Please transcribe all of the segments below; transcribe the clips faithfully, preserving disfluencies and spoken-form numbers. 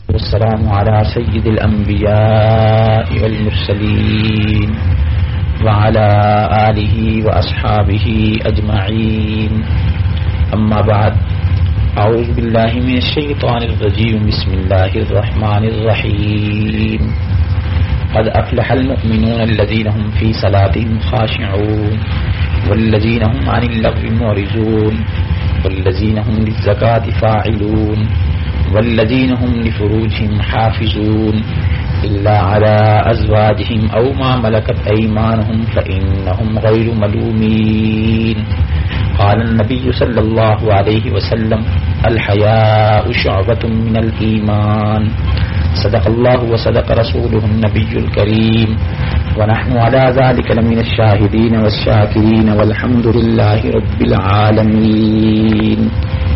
والسلام على سيد الأنبياء والمرسلين وعلى آله وأصحابه أجمعين. أما بعد، أعوذ بالله من الشيطان الرجيم. بسم الله الرحمن الرحيم. قد أفلح المؤمنون الذين هم في صلاتهم خاشعون والذين هم عن اللغو معرضون والذين هم للزكاة فاعلون والذين هم لفروجهم حافظون إلا على أزواجهم أو ما ملكت أيمانهم فإنهم غير ملومين. قال النبي صلى الله عليه وسلم: الحياء شعبة من الإيمان. صدق الله وصدق رسوله النبي الكريم، ونحن على ذلك لمن الشاهدين والشاكرين والحمد لله رب العالمين.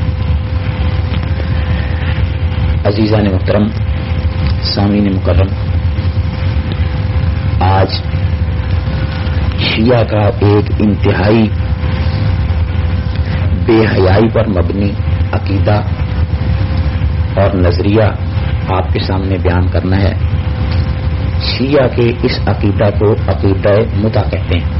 عزیزان محترم، سامعین مکرم، آج شیعہ کا ایک انتہائی بے حیائی پر مبنی عقیدہ اور نظریہ آپ کے سامنے بیان کرنا ہے. شیعہ کے اس عقیدہ کو عقیدہ متع کہتے ہیں.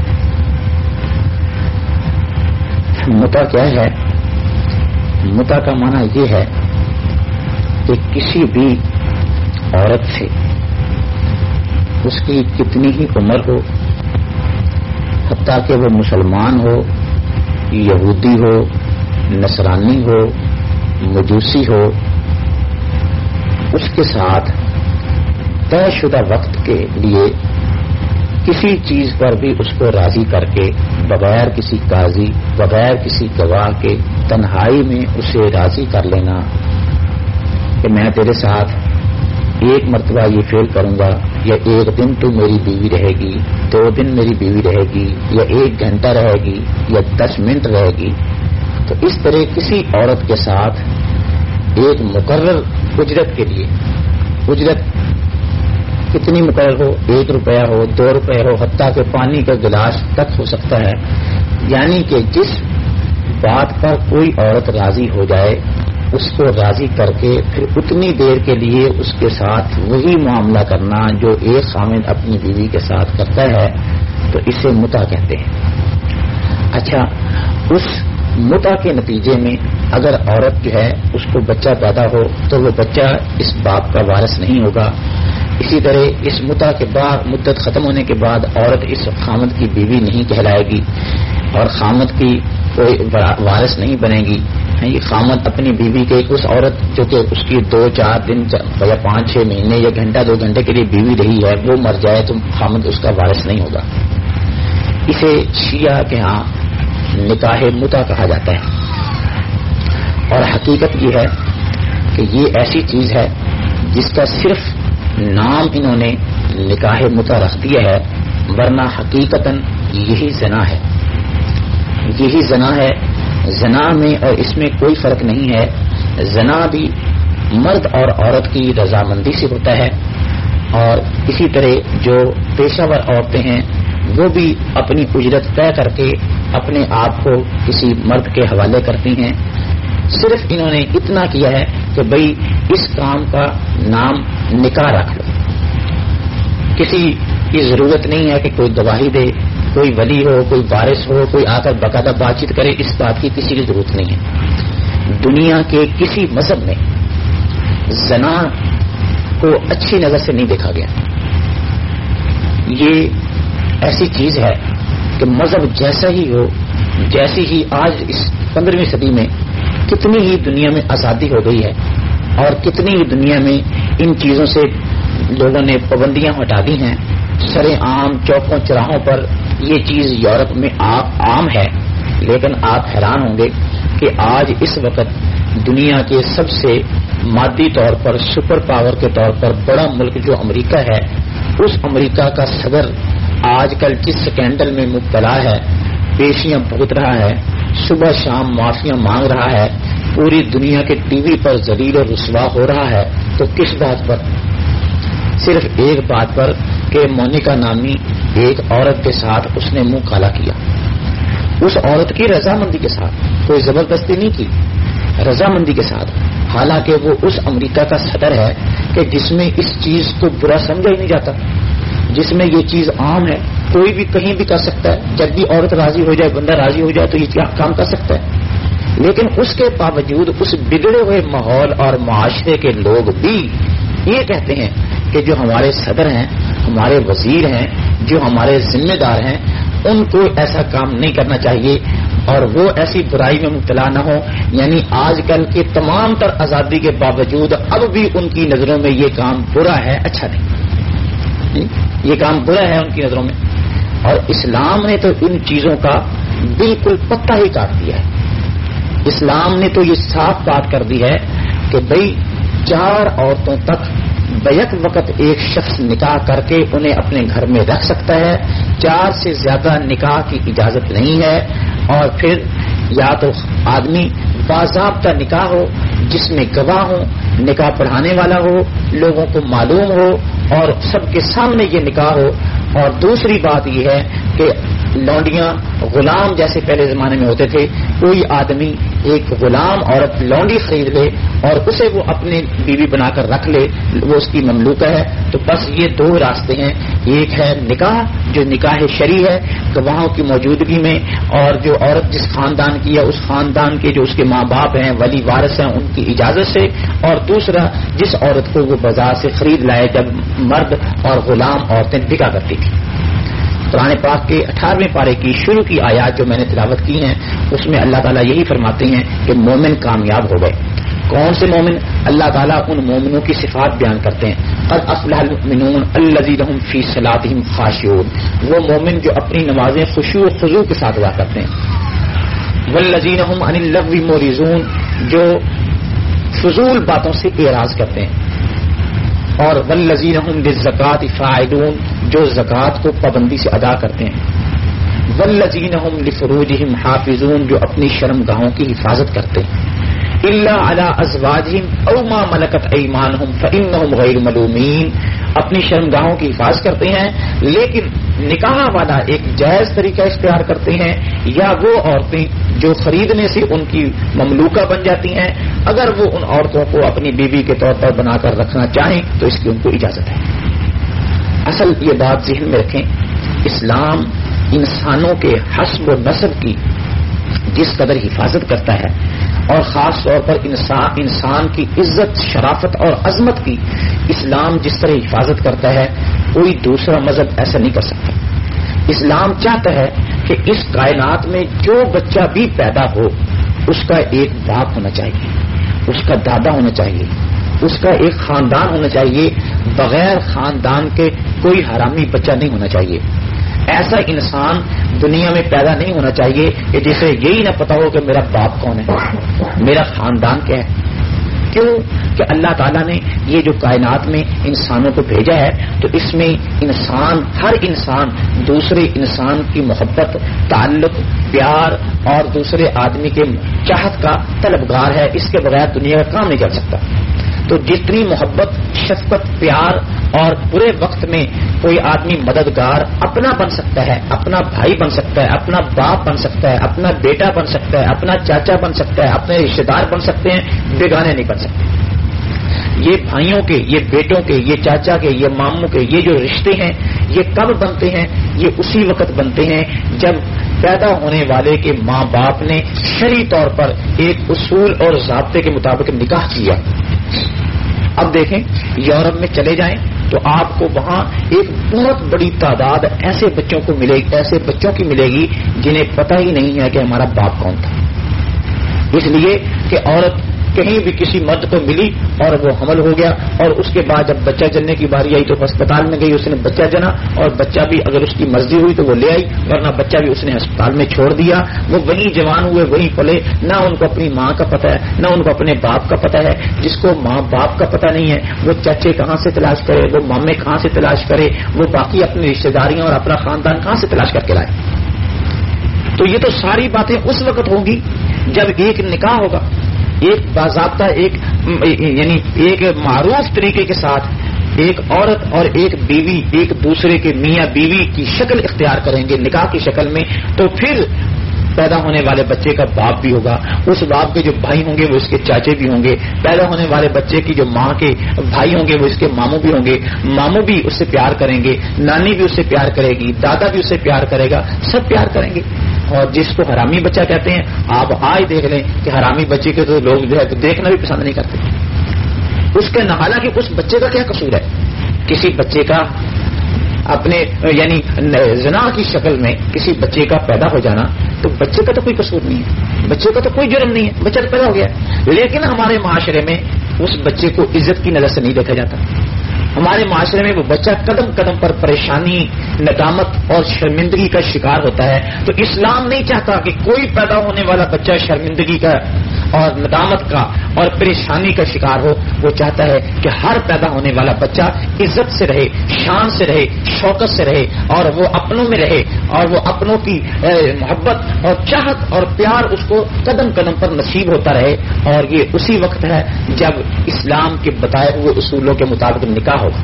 متع کیا ہے؟ متع کا معنی یہ ہے کہ کسی بھی عورت سے اس کی کتنی ہی عمر ہو، حتیٰ کہ وہ مسلمان ہو، یہودی ہو، نصرانی ہو، مجوسی ہو، اس کے ساتھ طے شدہ وقت کے لیے کسی چیز پر بھی اس کو راضی کر کے بغیر کسی قاضی، بغیر کسی گواہ کے تنہائی میں اسے راضی کر لینا کہ میں تیرے ساتھ ایک مرتبہ یہ فیل کروں گا، یا ایک دن تو میری بیوی رہے گی، دو دن میری بیوی رہے گی، یا ایک گھنٹہ رہے گی، یا دس منٹ رہے گی. تو اس طرح کسی عورت کے ساتھ ایک مقرر اجرت کے لیے، اجرت کتنی مقرر ہو، ایک روپیہ ہو، دو روپے ہو، حتیٰ کہ پانی کا گلاس تک ہو سکتا ہے، یعنی کہ جس بات پر کوئی عورت راضی ہو جائے اس کو راضی کر کے پھر اتنی دیر کے لیے اس کے ساتھ وہی معاملہ کرنا جو ایک خامد اپنی بیوی کے ساتھ کرتا ہے، تو اسے متع کہتے ہیں. اچھا، اس متع کے نتیجے میں اگر عورت جو ہے اس کو بچہ پیدا ہو تو وہ بچہ اس باپ کا وارث نہیں ہوگا. اسی طرح اس متع کے بعد مدت ختم ہونے کے بعد عورت اس خامد کی بیوی نہیں کہلائے گی اور خامد کی کوئی وارث نہیں بنے گی. یہ خامد اپنی بیوی کے اس عورت جو کہ اس کی دو چار دن یا پانچ چھ مہینے یا گھنٹہ دو گھنٹے کے لیے بیوی رہی ہے، وہ مر جائے تو خامد اس کا وارث نہیں ہوگا. اسے شیعہ کے ہاں نکاح متع کہا جاتا ہے. اور حقیقت یہ ہے کہ یہ ایسی چیز ہے جس کا صرف نام انہوں نے نکاح متع رکھ دیا ہے، ورنہ حقیقتاً یہی زنا ہے. یہی زنا ہے. زنا میں اور اس میں کوئی فرق نہیں ہے. زنا بھی مرد اور عورت کی رضامندی سے ہوتا ہے، اور اسی طرح جو پیشہ ور عورتیں ہیں وہ بھی اپنی اجرت طے کر کے اپنے آپ کو کسی مرد کے حوالے کرتی ہیں. صرف انہوں نے اتنا کیا ہے کہ بھئی اس کام کا نام نکاح رکھ لو. کسی کی ضرورت نہیں ہے کہ کوئی گواہی دے، کوئی ولی ہو، کوئی وارث ہو، کوئی آ کر باقاعدہ بات چیت کرے، اس بات کی کسی کی ضرورت نہیں ہے. دنیا کے کسی مذہب میں زنا کو اچھی نظر سے نہیں دیکھا گیا. یہ ایسی چیز ہے کہ مذہب جیسا ہی ہو، جیسی ہی آج اس پندرہویں صدی میں کتنی ہی دنیا میں آزادی ہو گئی ہے اور کتنی ہی دنیا میں ان چیزوں سے لوگوں نے پابندیاں ہٹا دی ہیں. سرے عام چوکوں چراہوں پر یہ چیز یورپ میں عام ہے، لیکن آپ حیران ہوں گے کہ آج اس وقت دنیا کے سب سے مادی طور پر سپر پاور کے طور پر بڑا ملک جو امریکہ ہے، اس امریکہ کا صدر آج کل جس سکینڈل میں مبتلا ہے، پیشیاں بھگت رہا ہے، صبح شام معافیاں مانگ رہا ہے، پوری دنیا کے ٹی وی پر ذلیل اور رسوا ہو رہا ہے، تو کس بات پر؟ صرف ایک بات پر کہ مونیکا نامی ایک عورت کے ساتھ اس نے منہ کالا کیا. اس عورت کی رضامندی کے ساتھ، کوئی زبردستی نہیں کی، رضامندی کے ساتھ. حالانکہ وہ اس امریکہ کا صدر ہے کہ جس میں اس چیز کو برا سمجھا ہی نہیں جاتا، جس میں یہ چیز عام ہے، کوئی بھی کہیں بھی کر سکتا ہے، جب بھی عورت راضی ہو جائے، بندہ راضی ہو جائے تو یہ کام کر سکتا ہے. لیکن اس کے باوجود اس بگڑے ہوئے ماحول اور معاشرے کے لوگ بھی یہ کہتے ہیں کہ جو ہمارے صدر ہیں، ہمارے وزیر ہیں، جو ہمارے ذمہ دار ہیں، ان کو ایسا کام نہیں کرنا چاہیے اور وہ ایسی برائی میں مبتلا نہ ہو. یعنی آج کل کے تمام تر آزادی کے باوجود اب بھی ان کی نظروں میں یہ کام برا ہے، اچھا نہیں، یہ کام برا ہے ان کی نظروں میں. اور اسلام نے تو ان چیزوں کا بالکل پتہ ہی کاٹ دیا ہے. اسلام نے تو یہ صاف بات کر دی ہے کہ بھئی چار عورتوں تک بیک وقت ایک شخص نکاح کر کے انہیں اپنے گھر میں رکھ سکتا ہے، چار سے زیادہ نکاح کی اجازت نہیں ہے. اور پھر یا تو آدمی باضابطہ نکاح ہو جس میں گواہ ہو، نکاح پڑھانے والا ہو، لوگوں کو معلوم ہو اور سب کے سامنے یہ نکاح ہو. اور دوسری بات یہ ہے کہ لونڈیاں غلام جیسے پہلے زمانے میں ہوتے تھے، کوئی آدمی ایک غلام عورت لونڈی خرید لے اور اسے وہ اپنے بیوی بنا کر رکھ لے، وہ اس کی مملوکہ ہے. تو بس یہ دو راستے ہیں، ایک ہے نکاح جو نکاح شرعی ہے گواہوں کی موجودگی میں، اور جو عورت جس خاندان کی ہے اس خاندان کے جو اس کے ماں باپ ہیں، ولی وارث ہیں، ان کی اجازت سے. اور دوسرا جس عورت کو وہ بازار سے خرید لائے جب مرد اور غلام عورتیں بکا کرتی تھی. قرآن پاک کے اٹھارہویں پارے کی شروع کی آیات جو میں نے تلاوت کی ہیں اس میں اللہ تعالیٰ یہی فرماتے ہیں کہ مومن کامیاب ہو گئے. کون سے مومن؟ اللہ تعالیٰ ان مومنوں کی صفات بیان کرتے ہیں. قد افلح المؤمنون الذین هم فی صلاتهم خاشعون، وہ مومن جو اپنی نمازیں خشوع و خضوع کے ساتھ ادا کرتے ہیں. والذین هم عن اللغو معرضون، جو فضول باتوں سے اعراض کرتے ہیں. اور والذین هم للزکاۃ فاعلون، جو زکوٰۃ کو پابندی سے ادا کرتے ہیں. والذین هم لفروجهم حافظون، جو اپنی شرمگاہوں کی حفاظت کرتے ہیں. الا علی ازواجهم او ما ملکت ایمانهم فانهم غیر ملومین، اپنی شرمگاہوں کی حفاظت کرتے ہیں لیکن نکاح والا ایک جائز طریقہ اختیار کرتے ہیں، یا وہ عورتیں جو خریدنے سے ان کی مملوکہ بن جاتی ہیں، اگر وہ ان عورتوں کو اپنی بیوی کے طور پر بنا کر رکھنا چاہیں تو اس کی ان کو اجازت ہے. اصل یہ بات ذہن میں رکھیں، اسلام انسانوں کے حسب و نسب کی جس قدر حفاظت کرتا ہے اور خاص طور پر انسان انسان کی عزت، شرافت اور عظمت کی اسلام جس طرح حفاظت کرتا ہے کوئی دوسرا مذہب ایسا نہیں کر سکتا. اسلام چاہتا ہے کہ اس کائنات میں جو بچہ بھی پیدا ہو اس کا ایک باپ ہونا چاہیے، اس کا دادا ہونا چاہیے، اس کا ایک خاندان ہونا چاہیے. بغیر خاندان کے کوئی حرامی بچہ نہیں ہونا چاہیے. ایسا انسان دنیا میں پیدا نہیں ہونا چاہیے کہ جسے یہی نہ پتا ہو کہ میرا باپ کون ہے، میرا خاندان کیا ہے. کیوں کہ اللہ تعالیٰ نے یہ جو کائنات میں انسانوں کو بھیجا ہے تو اس میں انسان، ہر انسان دوسرے انسان کی محبت، تعلق، پیار اور دوسرے آدمی کے چاہت کا طلبگار ہے. اس کے بغیر دنیا کا کام نہیں چل سکتا. تو جتنی محبت، شفقت، پیار اور برے وقت میں کوئی آدمی مددگار اپنا بن سکتا ہے، اپنا بھائی بن سکتا ہے، اپنا باپ بن سکتا ہے، اپنا بیٹا بن سکتا ہے، اپنا چاچا بن سکتا ہے، اپنے رشتے دار بن سکتے ہیں، بیگانے نہیں بن سکتے. یہ بھائیوں کے، یہ بیٹوں کے، یہ چاچا کے، یہ ماموں کے یہ جو رشتے ہیں یہ کب بنتے ہیں؟ یہ اسی وقت بنتے ہیں جب پیدا ہونے والے کے ماں باپ نے شرعی طور پر ایک اصول اور ضابطے کے مطابق نکاح کیا. اب دیکھیں یورپ میں چلے جائیں تو آپ کو وہاں ایک بہت بڑی تعداد ایسے بچوں کو ملے گی، ایسے بچوں کی ملے گی جنہیں پتہ ہی نہیں ہے کہ ہمارا باپ کون تھا. اس لیے کہ عورت کہیں بھی کسی مرد کو ملی اور وہ حمل ہو گیا اور اس کے بعد جب بچہ جننے کی باری آئی تو ہسپتال میں گئی، اس نے بچہ جنا اور بچہ بھی اگر اس کی مرضی ہوئی تو وہ لے آئی، ورنہ بچہ بھی اس نے ہسپتال میں چھوڑ دیا. وہ وہیں جوان ہوئے، وہیں پلے. نہ ان کو اپنی ماں کا پتہ ہے، نہ ان کو اپنے باپ کا پتہ ہے. جس کو ماں باپ کا پتہ نہیں ہے وہ چچے کہاں سے تلاش کرے، وہ مامے کہاں سے تلاش کرے، وہ باقی اپنی رشتے داریاں اور اپنا خاندان کہاں سے تلاش کر کے لائے. تو یہ تو ساری باتیں اس وقت ہوں گی جب ایک نکاح ہوگا، ایک باضابطہ، ایک یعنی ایک معروف طریقے کے ساتھ ایک عورت اور ایک بیوی ایک دوسرے کے میاں بیوی کی شکل اختیار کریں گے نکاح کی شکل میں. تو پھر پیدا ہونے والے بچے کا باپ بھی ہوگا, اس باپ کے جو بھائی ہوں گے وہ اس کے چاچے بھی ہوں گے, پیدا ہونے والے بچے کی جو ماں کے بھائی ہوں گے وہ اس کے ماموں بھی ہوں گے, ماموں بھی اس سے پیار کریں گے, نانی بھی اس سے پیار کرے گی, دادا بھی اس سے پیار کرے گا, سب پیار کریں گے. اور جس کو حرامی بچہ کہتے ہیں, آپ آج دیکھ لیں کہ حرامی بچے کے تو لوگ جو ہے دیکھنا بھی پسند نہیں کرتے. اس کے نہ حالانکہ اس بچے کا کیا قصور ہے؟ کسی بچے کا اپنے یعنی زنا کی شکل میں کسی بچے کا پیدا ہو جانا تو بچے کا تو کوئی قصور نہیں ہے, بچے کا تو کوئی جرم نہیں ہے, بچہ تو پیدا ہو گیا. لیکن ہمارے معاشرے میں اس بچے کو عزت کی نظر سے نہیں دیکھا جاتا. ہمارے معاشرے میں وہ بچہ قدم قدم پر پریشانی, ندامت اور شرمندگی کا شکار ہوتا ہے. تو اسلام نہیں چاہتا کہ کوئی پیدا ہونے والا بچہ شرمندگی کا اور ندامت کا اور پریشانی کا شکار ہو. وہ چاہتا ہے کہ ہر پیدا ہونے والا بچہ عزت سے رہے, شان سے رہے, شوکت سے رہے, اور وہ اپنوں میں رہے, اور وہ اپنوں کی محبت اور چاہت اور پیار اس کو قدم قدم پر نصیب ہوتا رہے. اور یہ اسی وقت ہے جب اسلام کے بتائے ہوئے اصولوں کے مطابق نکاح ہوگا.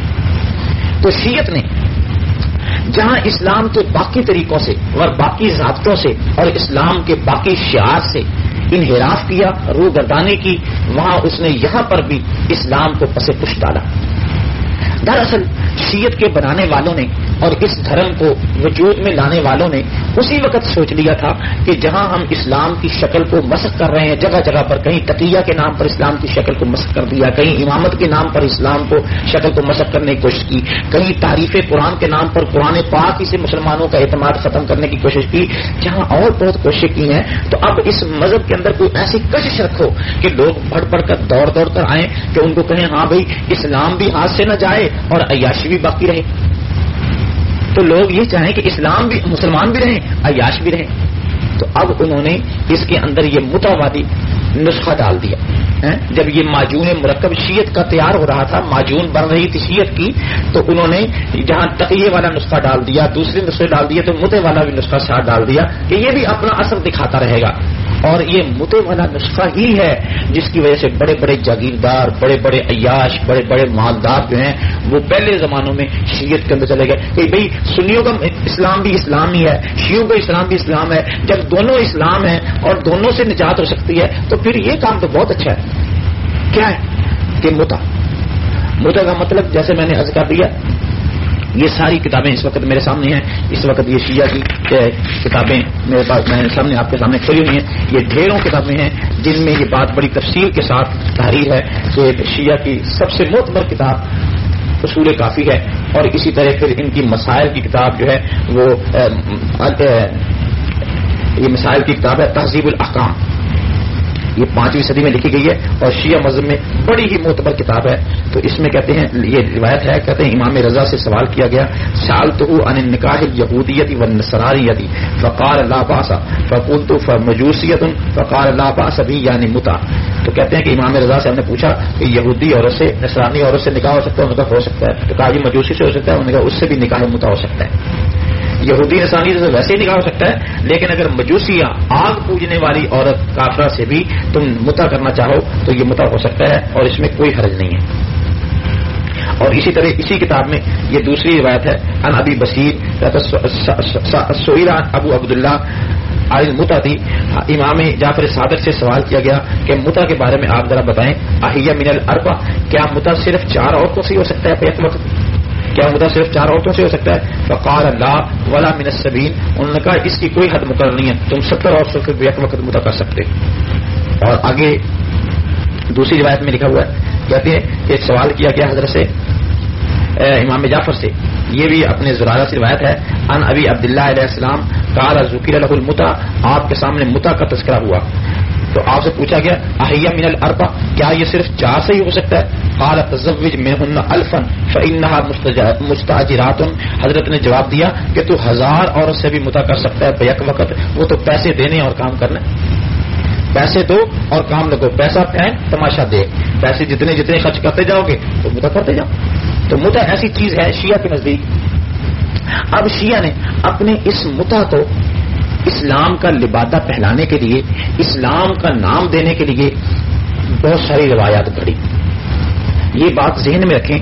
تو شیعت نے جہاں اسلام کے باقی طریقوں سے اور باقی ضابطوں سے اور اسلام کے باقی شعار سے انحراف کیا, روح گردانی کی, وہاں اس نے یہاں پر بھی اسلام کو پس پش ڈالا. دراصل شیعت کے بنانے والوں نے اور اس دھرم کو وجود میں لانے والوں نے اسی وقت سوچ لیا تھا کہ جہاں ہم اسلام کی شکل کو مسخ کر رہے ہیں جگہ جگہ پر, کہیں تقیہ کے نام پر اسلام کی شکل کو مسخ کر دیا, کہیں امامت کے نام پر اسلام کو شکل کو مسخ کرنے کی کوشش کی, کہیں تعریف قرآن کے نام پر قرآن پاک ہی سے مسلمانوں کا اعتماد ختم کرنے کی کوشش کی, جہاں اور بہت کوششیں کی ہیں. تو اب اس مذہب کے اندر کوئی ایسی کشش رکھو کہ لوگ بڑھ بڑھ کر دوڑ دوڑ کر آئیں کہ ان کو کہیں ہاں بھائی اسلام بھی ہاتھ سے نہ جائے اور عیاشی بھی باقی رہے. تو لوگ یہ چاہیں کہ اسلام بھی, مسلمان بھی رہیں, عیاش بھی رہیں. تو اب انہوں نے اس کے اندر یہ متوادی نسخہ ڈال دیا. جب یہ معجون مرکب شیعت کا تیار ہو رہا تھا, معجون بن رہی تھی شیعت کی, تو انہوں نے جہاں تقیے والا نسخہ ڈال دیا, دوسرے نسخے ڈال دیا, تو متے والا بھی نسخہ ساتھ ڈال دیا کہ یہ بھی اپنا اثر دکھاتا رہے گا. اور یہ متے والا نسخہ ہی ہے جس کی وجہ سے بڑے بڑے جاگیردار, بڑے بڑے عیاش, بڑے بڑے مالدار جو ہیں وہ پہلے زمانوں میں شیعت کے اندر چلے گئے کہ بھئی سنیوں کا اسلام بھی اسلام ہی ہے, شیعوں کا اسلام بھی اسلام ہے. جب دونوں اسلام ہیں اور دونوں سے نجات ہو سکتی ہے تو پھر یہ کام تو بہت اچھا ہے. کیا ہے کہ متا, متا کا مطلب جیسے میں نے عرض کر دیا, یہ ساری کتابیں اس وقت میرے سامنے ہیں. اس وقت یہ شیعہ کی کتابیں میرے پاس, میں سامنے آپ کے سامنے کھلی ہوئی ہیں. یہ ڈھیروں کتابیں ہیں جن میں یہ بات بڑی تفصیل کے ساتھ تحریر ہے کہ شیعہ کی سب سے معتبر کتاب اصول کافی ہے. اور اسی طرح پھر ان کی مسائل کی کتاب جو ہے وہ یہ مسائل کی کتاب ہے تہذیب الاحکام. یہ پانچویں صدی میں لکھی گئی ہے اور شیعہ مذہب میں بڑی ہی معتبر کتاب ہے. تو اس میں کہتے ہیں, یہ روایت ہے, کہتے ہیں امام رضا سے سوال کیا گیا, سألتہ عن النکاح الیہودیۃ والنصرانیۃ فقال لا بأس فقلت فمجوسیۃ فقال لا بأس بھی یعنی متع. تو کہتے ہیں کہ امام رضا سے ہم نے پوچھا کہ یہودی عورت سے, نصرانی عورت سے نکاح ہو سکتا ہے؟ انہوں نے کہا ہو سکتا ہے. تو کہا یہ مجوسی سے ہو سکتا ہے؟ انہوں نے کہا اس سے بھی نکاح متع ہو سکتا ہے. یہودی نصرانی سے ویسے ہی نکاح ہو سکتا ہے, لیکن اگر مجوسی یا آگ پوجنے والی عورت کافرہ سے بھی تم متع کرنا چاہو تو یہ متع ہو سکتا ہے اور اس میں کوئی حرج نہیں ہے. اور اسی طرح اسی کتاب میں یہ دوسری روایت ہے, ان ابی بصیر سئل ابو عبداللہ المتع تھی. امام جعفر صادق سے سوال کیا گیا کہ متع کے بارے میں آپ ذرا بتائیں, اہیہ من الاربع, کیا متع صرف چار عورتوں سے ہو سکتا ہے ایک وقت؟ کیا متع صرف چار عورتوں سے ہو سکتا ہے؟ فقال لا ولا من السبعین, انہوں نے کہا اس کی کوئی حد مقرر نہیں ہے, تم ستر عورتوں سے بھی ایک وقت متع کر سکتے. اور آگے دوسری روایت میں لکھا ہوا ہے, کہتے ہیں کہ سوال کیا گیا حضرت سے امام جعفر سے, یہ بھی اپنے زرارہ سے روایت ہے, ان ابی عبداللہ علیہ السلام قال ذکر له المتع, آپ کے سامنے متع کا تذکرہ ہوا تو آپ سے پوچھا گیا احیہ من الاربع, کیا یہ صرف چار سے ہی ہو سکتا ہے؟ قال تزوج منهن الفا فانها مستاجرات, حضرت نے جواب دیا کہ تو ہزار عورت سے بھی متع کر سکتا ہے بیک وقت, وہ تو پیسے دینے اور کام کرنا, پیسے دو اور کام لگو, پیسہ پھینک تماشا دیکھ, پیسے جتنے جتنے خرچ کرتے جاؤ گے تو متع کرتے جاؤ. تو متع ایسی چیز ہے شیعہ کے نزدیک. اب شیعہ نے اپنے اس متع کو اسلام کا لبادہ پہلانے کے لیے, اسلام کا نام دینے کے لیے بہت ساری روایات گھڑی. یہ بات ذہن میں رکھیں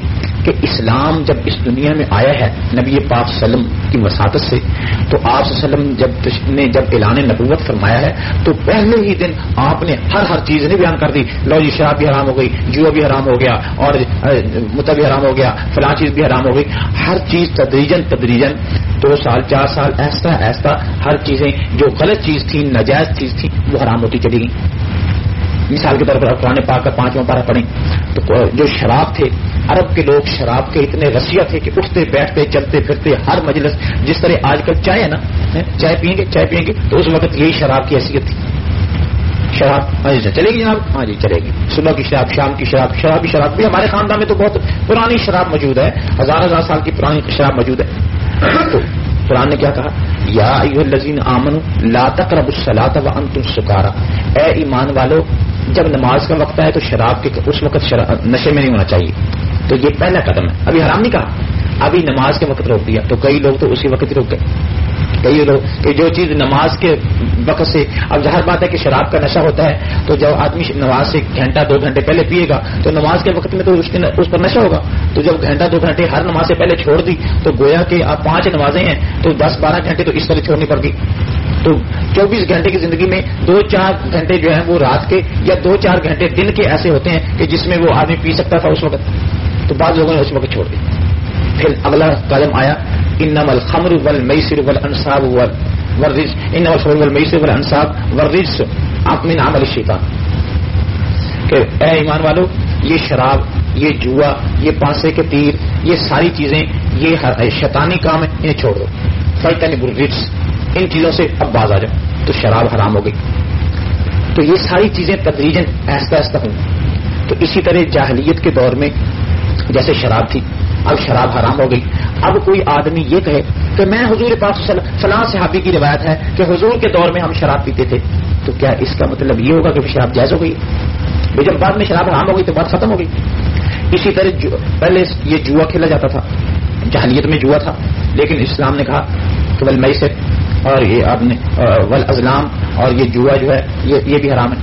کہ اسلام جب اس دنیا میں آیا ہے نبی پاک صلی اللہ علیہ وسلم کی وساطت سے، تو آپ صلی اللہ علیہ وسلم جب نے جب اعلان نبوت فرمایا ہے تو پہلے ہی دن آپ نے ہر ہر چیز نہیں بیان کر دی، لو جی شراب بھی حرام ہو گئی، جوا بھی حرام ہو گیا، اور متع بھی حرام ہو گیا، فلاں چیز بھی حرام ہو گئی. ہر چیز تدریجن تدریجن دو سال چار سال ایسا ایسا ہر چیزیں جو غلط چیز تھی، ناجائز چیز تھی، وہ حرام ہوتی چلی گئی. مثال کے طور پر قرآن پاک کا پانچواں پارہ پڑھیں تو جو شراب تھے، عرب کے لوگ شراب کے اتنے رسیہ تھے کہ اٹھتے بیٹھتے چلتے پھرتے ہر مجلس، جس طرح آج کل چائے ہے نا، چائے پیئیں گے چائے پیئیں گے تو اس وقت یہی شراب کی حیثیت تھی. شراب ہاں جی چلے گی جناب، ہاں جی چلے گی، صبح کی شراب، شام کی شراب، شرابی شراب بھی ہمارے خاندان میں تو بہت پرانی شراب موجود ہے، ہزار ہزار سال کی پرانی شراب موجود ہے. تو قرآن نے کیا کہا، یا ایھا الذین آمنوا لا تقربوا الصلاۃ وانتم سکارى، اے ایمان والو جب نماز کا وقت آئے تو شراب کے اس وقت نشے میں نہیں ہونا چاہیے. تو یہ پہلا قدم ہے. ابھی حرام نہیں کہا، ابھی نماز کے وقت روک دیا. تو کئی لوگ تو اسی وقت ہی روک گئے. کئی لوگ کہ جو چیز نماز کے وقت سے، اب ظاہر بات ہے کہ شراب کا نشہ ہوتا ہے تو جب آدمی نماز سے گھنٹہ دو گھنٹے پہلے پیے گا تو نماز کے وقت میں تو اس پر نشہ ہوگا. تو جب گھنٹہ دو گھنٹے ہر نماز سے پہلے چھوڑ دی تو گویا کہ آپ پانچ نمازیں ہیں تو دس بارہ گھنٹے تو اس طرح چھوڑنی پڑ گئی. تو چوبیس گھنٹے کی زندگی میں دو چار گھنٹے جو ہیں وہ رات کے یا دو چار گھنٹے دن کے ایسے ہوتے ہیں کہ جس میں وہ آدمی پی سکتا تھا اس وقت، تو بعض لوگوں نے اس وقت چھوڑ دی. پھر اگلا قدم آیا، انما الخمر والمیسر والانصاب والرجس، انما الخمر والمیسر والانصاب والرجس من عمل الشیطان، کہ اے ایمان والو یہ شراب، یہ جوا، یہ پانسے کے تیر، یہ ساری چیزیں یہ شیطانی کام ہے، انہیں چھوڑ دو. فاجتنبوا الرجس، ان چیزوں سے اب باز آ جاؤ. تو شراب حرام ہو گئی. تو یہ ساری چیزیں تدریجاً آہستہ آہستہ ہوں. تو اسی طرح جاہلیت کے دور میں جیسے شراب تھی، اب شراب حرام ہو گئی. اب کوئی آدمی یہ کہے کہ میں حضور پاک صلی اللہ علیہ وسلم، فلاں صحابی کی روایت ہے کہ حضور کے دور میں ہم شراب پیتے تھے، تو کیا اس کا مطلب یہ ہوگا کہ شراب جائز ہو گئی؟ جب بعد میں شراب حرام ہو گئی تو بات ختم ہو گئی. اسی طرح پہلے یہ جوا کھیلا جاتا تھا، جاہلیت میں جوا تھا، لیکن اسلام نے کہا کہ والمیسر اور یہ آپ نے والازلام اور یہ جوا جو ہے یہ یہ بھی حرام ہے،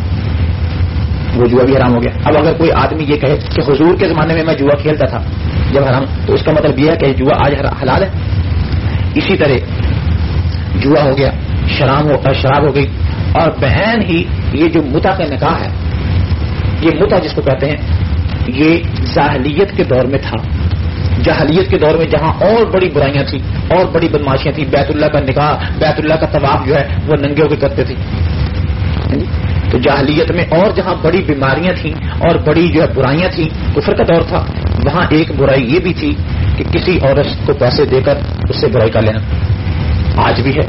وہ جوا بھی حرام ہو گیا. اب اگر کوئی آدمی یہ کہے کہ حضور کے زمانے میں میں جوا کھیلتا تھا جب حرام، تو اس کا مطلب یہ ہے کہ جوا آج حلال ہے. اسی طرح جوا ہو گیا، شراب ہو شراب ہو گئی. اور بہن ہی یہ جو متع کا نکاح ہے، یہ متع جس کو کہتے ہیں، یہ جاہلیت کے دور میں تھا. جاہلیت کے دور میں جہاں اور بڑی برائیاں تھیں اور بڑی بدماشیاں تھیں، بیت اللہ کا نکاح، بیت اللہ کا طواف جو ہے وہ ننگے ہو کے کرتے تھے. تو جاہلیت میں اور جہاں بڑی بیماریاں تھیں اور بڑی جو ہے برائیاں تھیں، کفر کا دور تھا، وہاں ایک برائی یہ بھی تھی کہ کسی عورت کو پیسے دے کر اس سے برائی کا لینا. آج بھی ہے.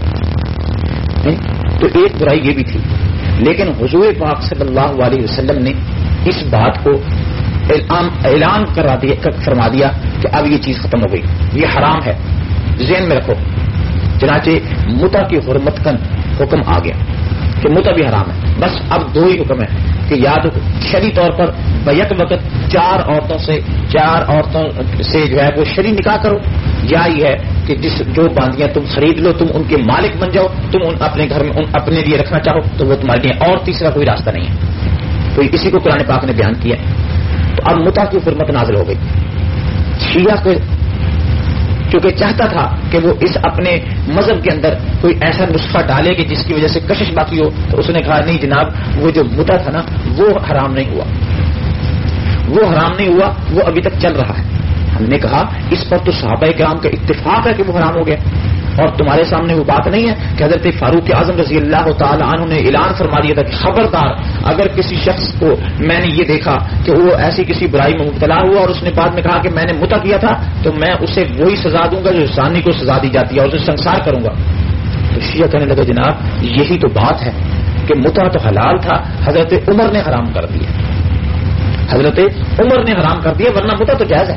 تو ایک برائی یہ بھی تھی. لیکن حضور پاک صلی اللہ علیہ وسلم نے اس بات کو اعلان کرا دیا، فرما دیا کہ اب یہ چیز ختم ہو گئی، یہ حرام ہے. ذہن میں رکھو. چنانچہ متع کی حرمت کا حکم آ گیا کہ متع بھی حرام ہے. بس اب دو ہی حکم ہے کہ یا تو شرعی طور پر بیک وقت چار عورتوں سے چار عورتوں سے جو ہے وہ شرعی نکاح کرو، یا یہ ہے کہ جس جو باندیاں تم خرید لو، تم ان کے مالک بن جاؤ، تم ان اپنے گھر میں ان اپنے لیے رکھنا چاہو تو وہ تمہارے لیے، اور تیسرا کوئی راستہ نہیں ہے. تو اسی کو قرآن پاک نے بیان کیا. تو اب متع کی حرمت نازل ہو گئی. شیعہ کو کیونکہ چاہتا تھا کہ وہ اس اپنے مذہب کے اندر کوئی ایسا نسخہ ڈالے کہ جس کی وجہ سے کشش باقی ہو، تو اس نے کہا نہیں جناب، وہ جو متع تھا نا وہ حرام نہیں ہوا، وہ حرام نہیں ہوا، وہ ابھی تک چل رہا ہے. ہم نے کہا اس پر تو صحابہ کرام کا اتفاق ہے کہ وہ حرام ہو گیا، اور تمہارے سامنے وہ بات نہیں ہے کہ حضرت فاروق اعظم رضی اللہ تعالی عنہ نے اعلان فرما دیا تھا کہ خبردار اگر کسی شخص کو میں نے یہ دیکھا کہ وہ ایسی کسی برائی میں مبتلا ہوا اور اس نے بعد میں کہا کہ میں نے متع کیا تھا، تو میں اسے وہی سزا دوں گا جو زانی کو سزا دی جاتی ہے، اور اسے سنسار کروں گا. تو شیعہ کہنے لگا جناب یہی تو بات ہے کہ متع تو حلال تھا، حضرت عمر نے حرام کر دیا، حضرت عمر نے حرام کر دیا، ورنہ متع تو جائز ہے.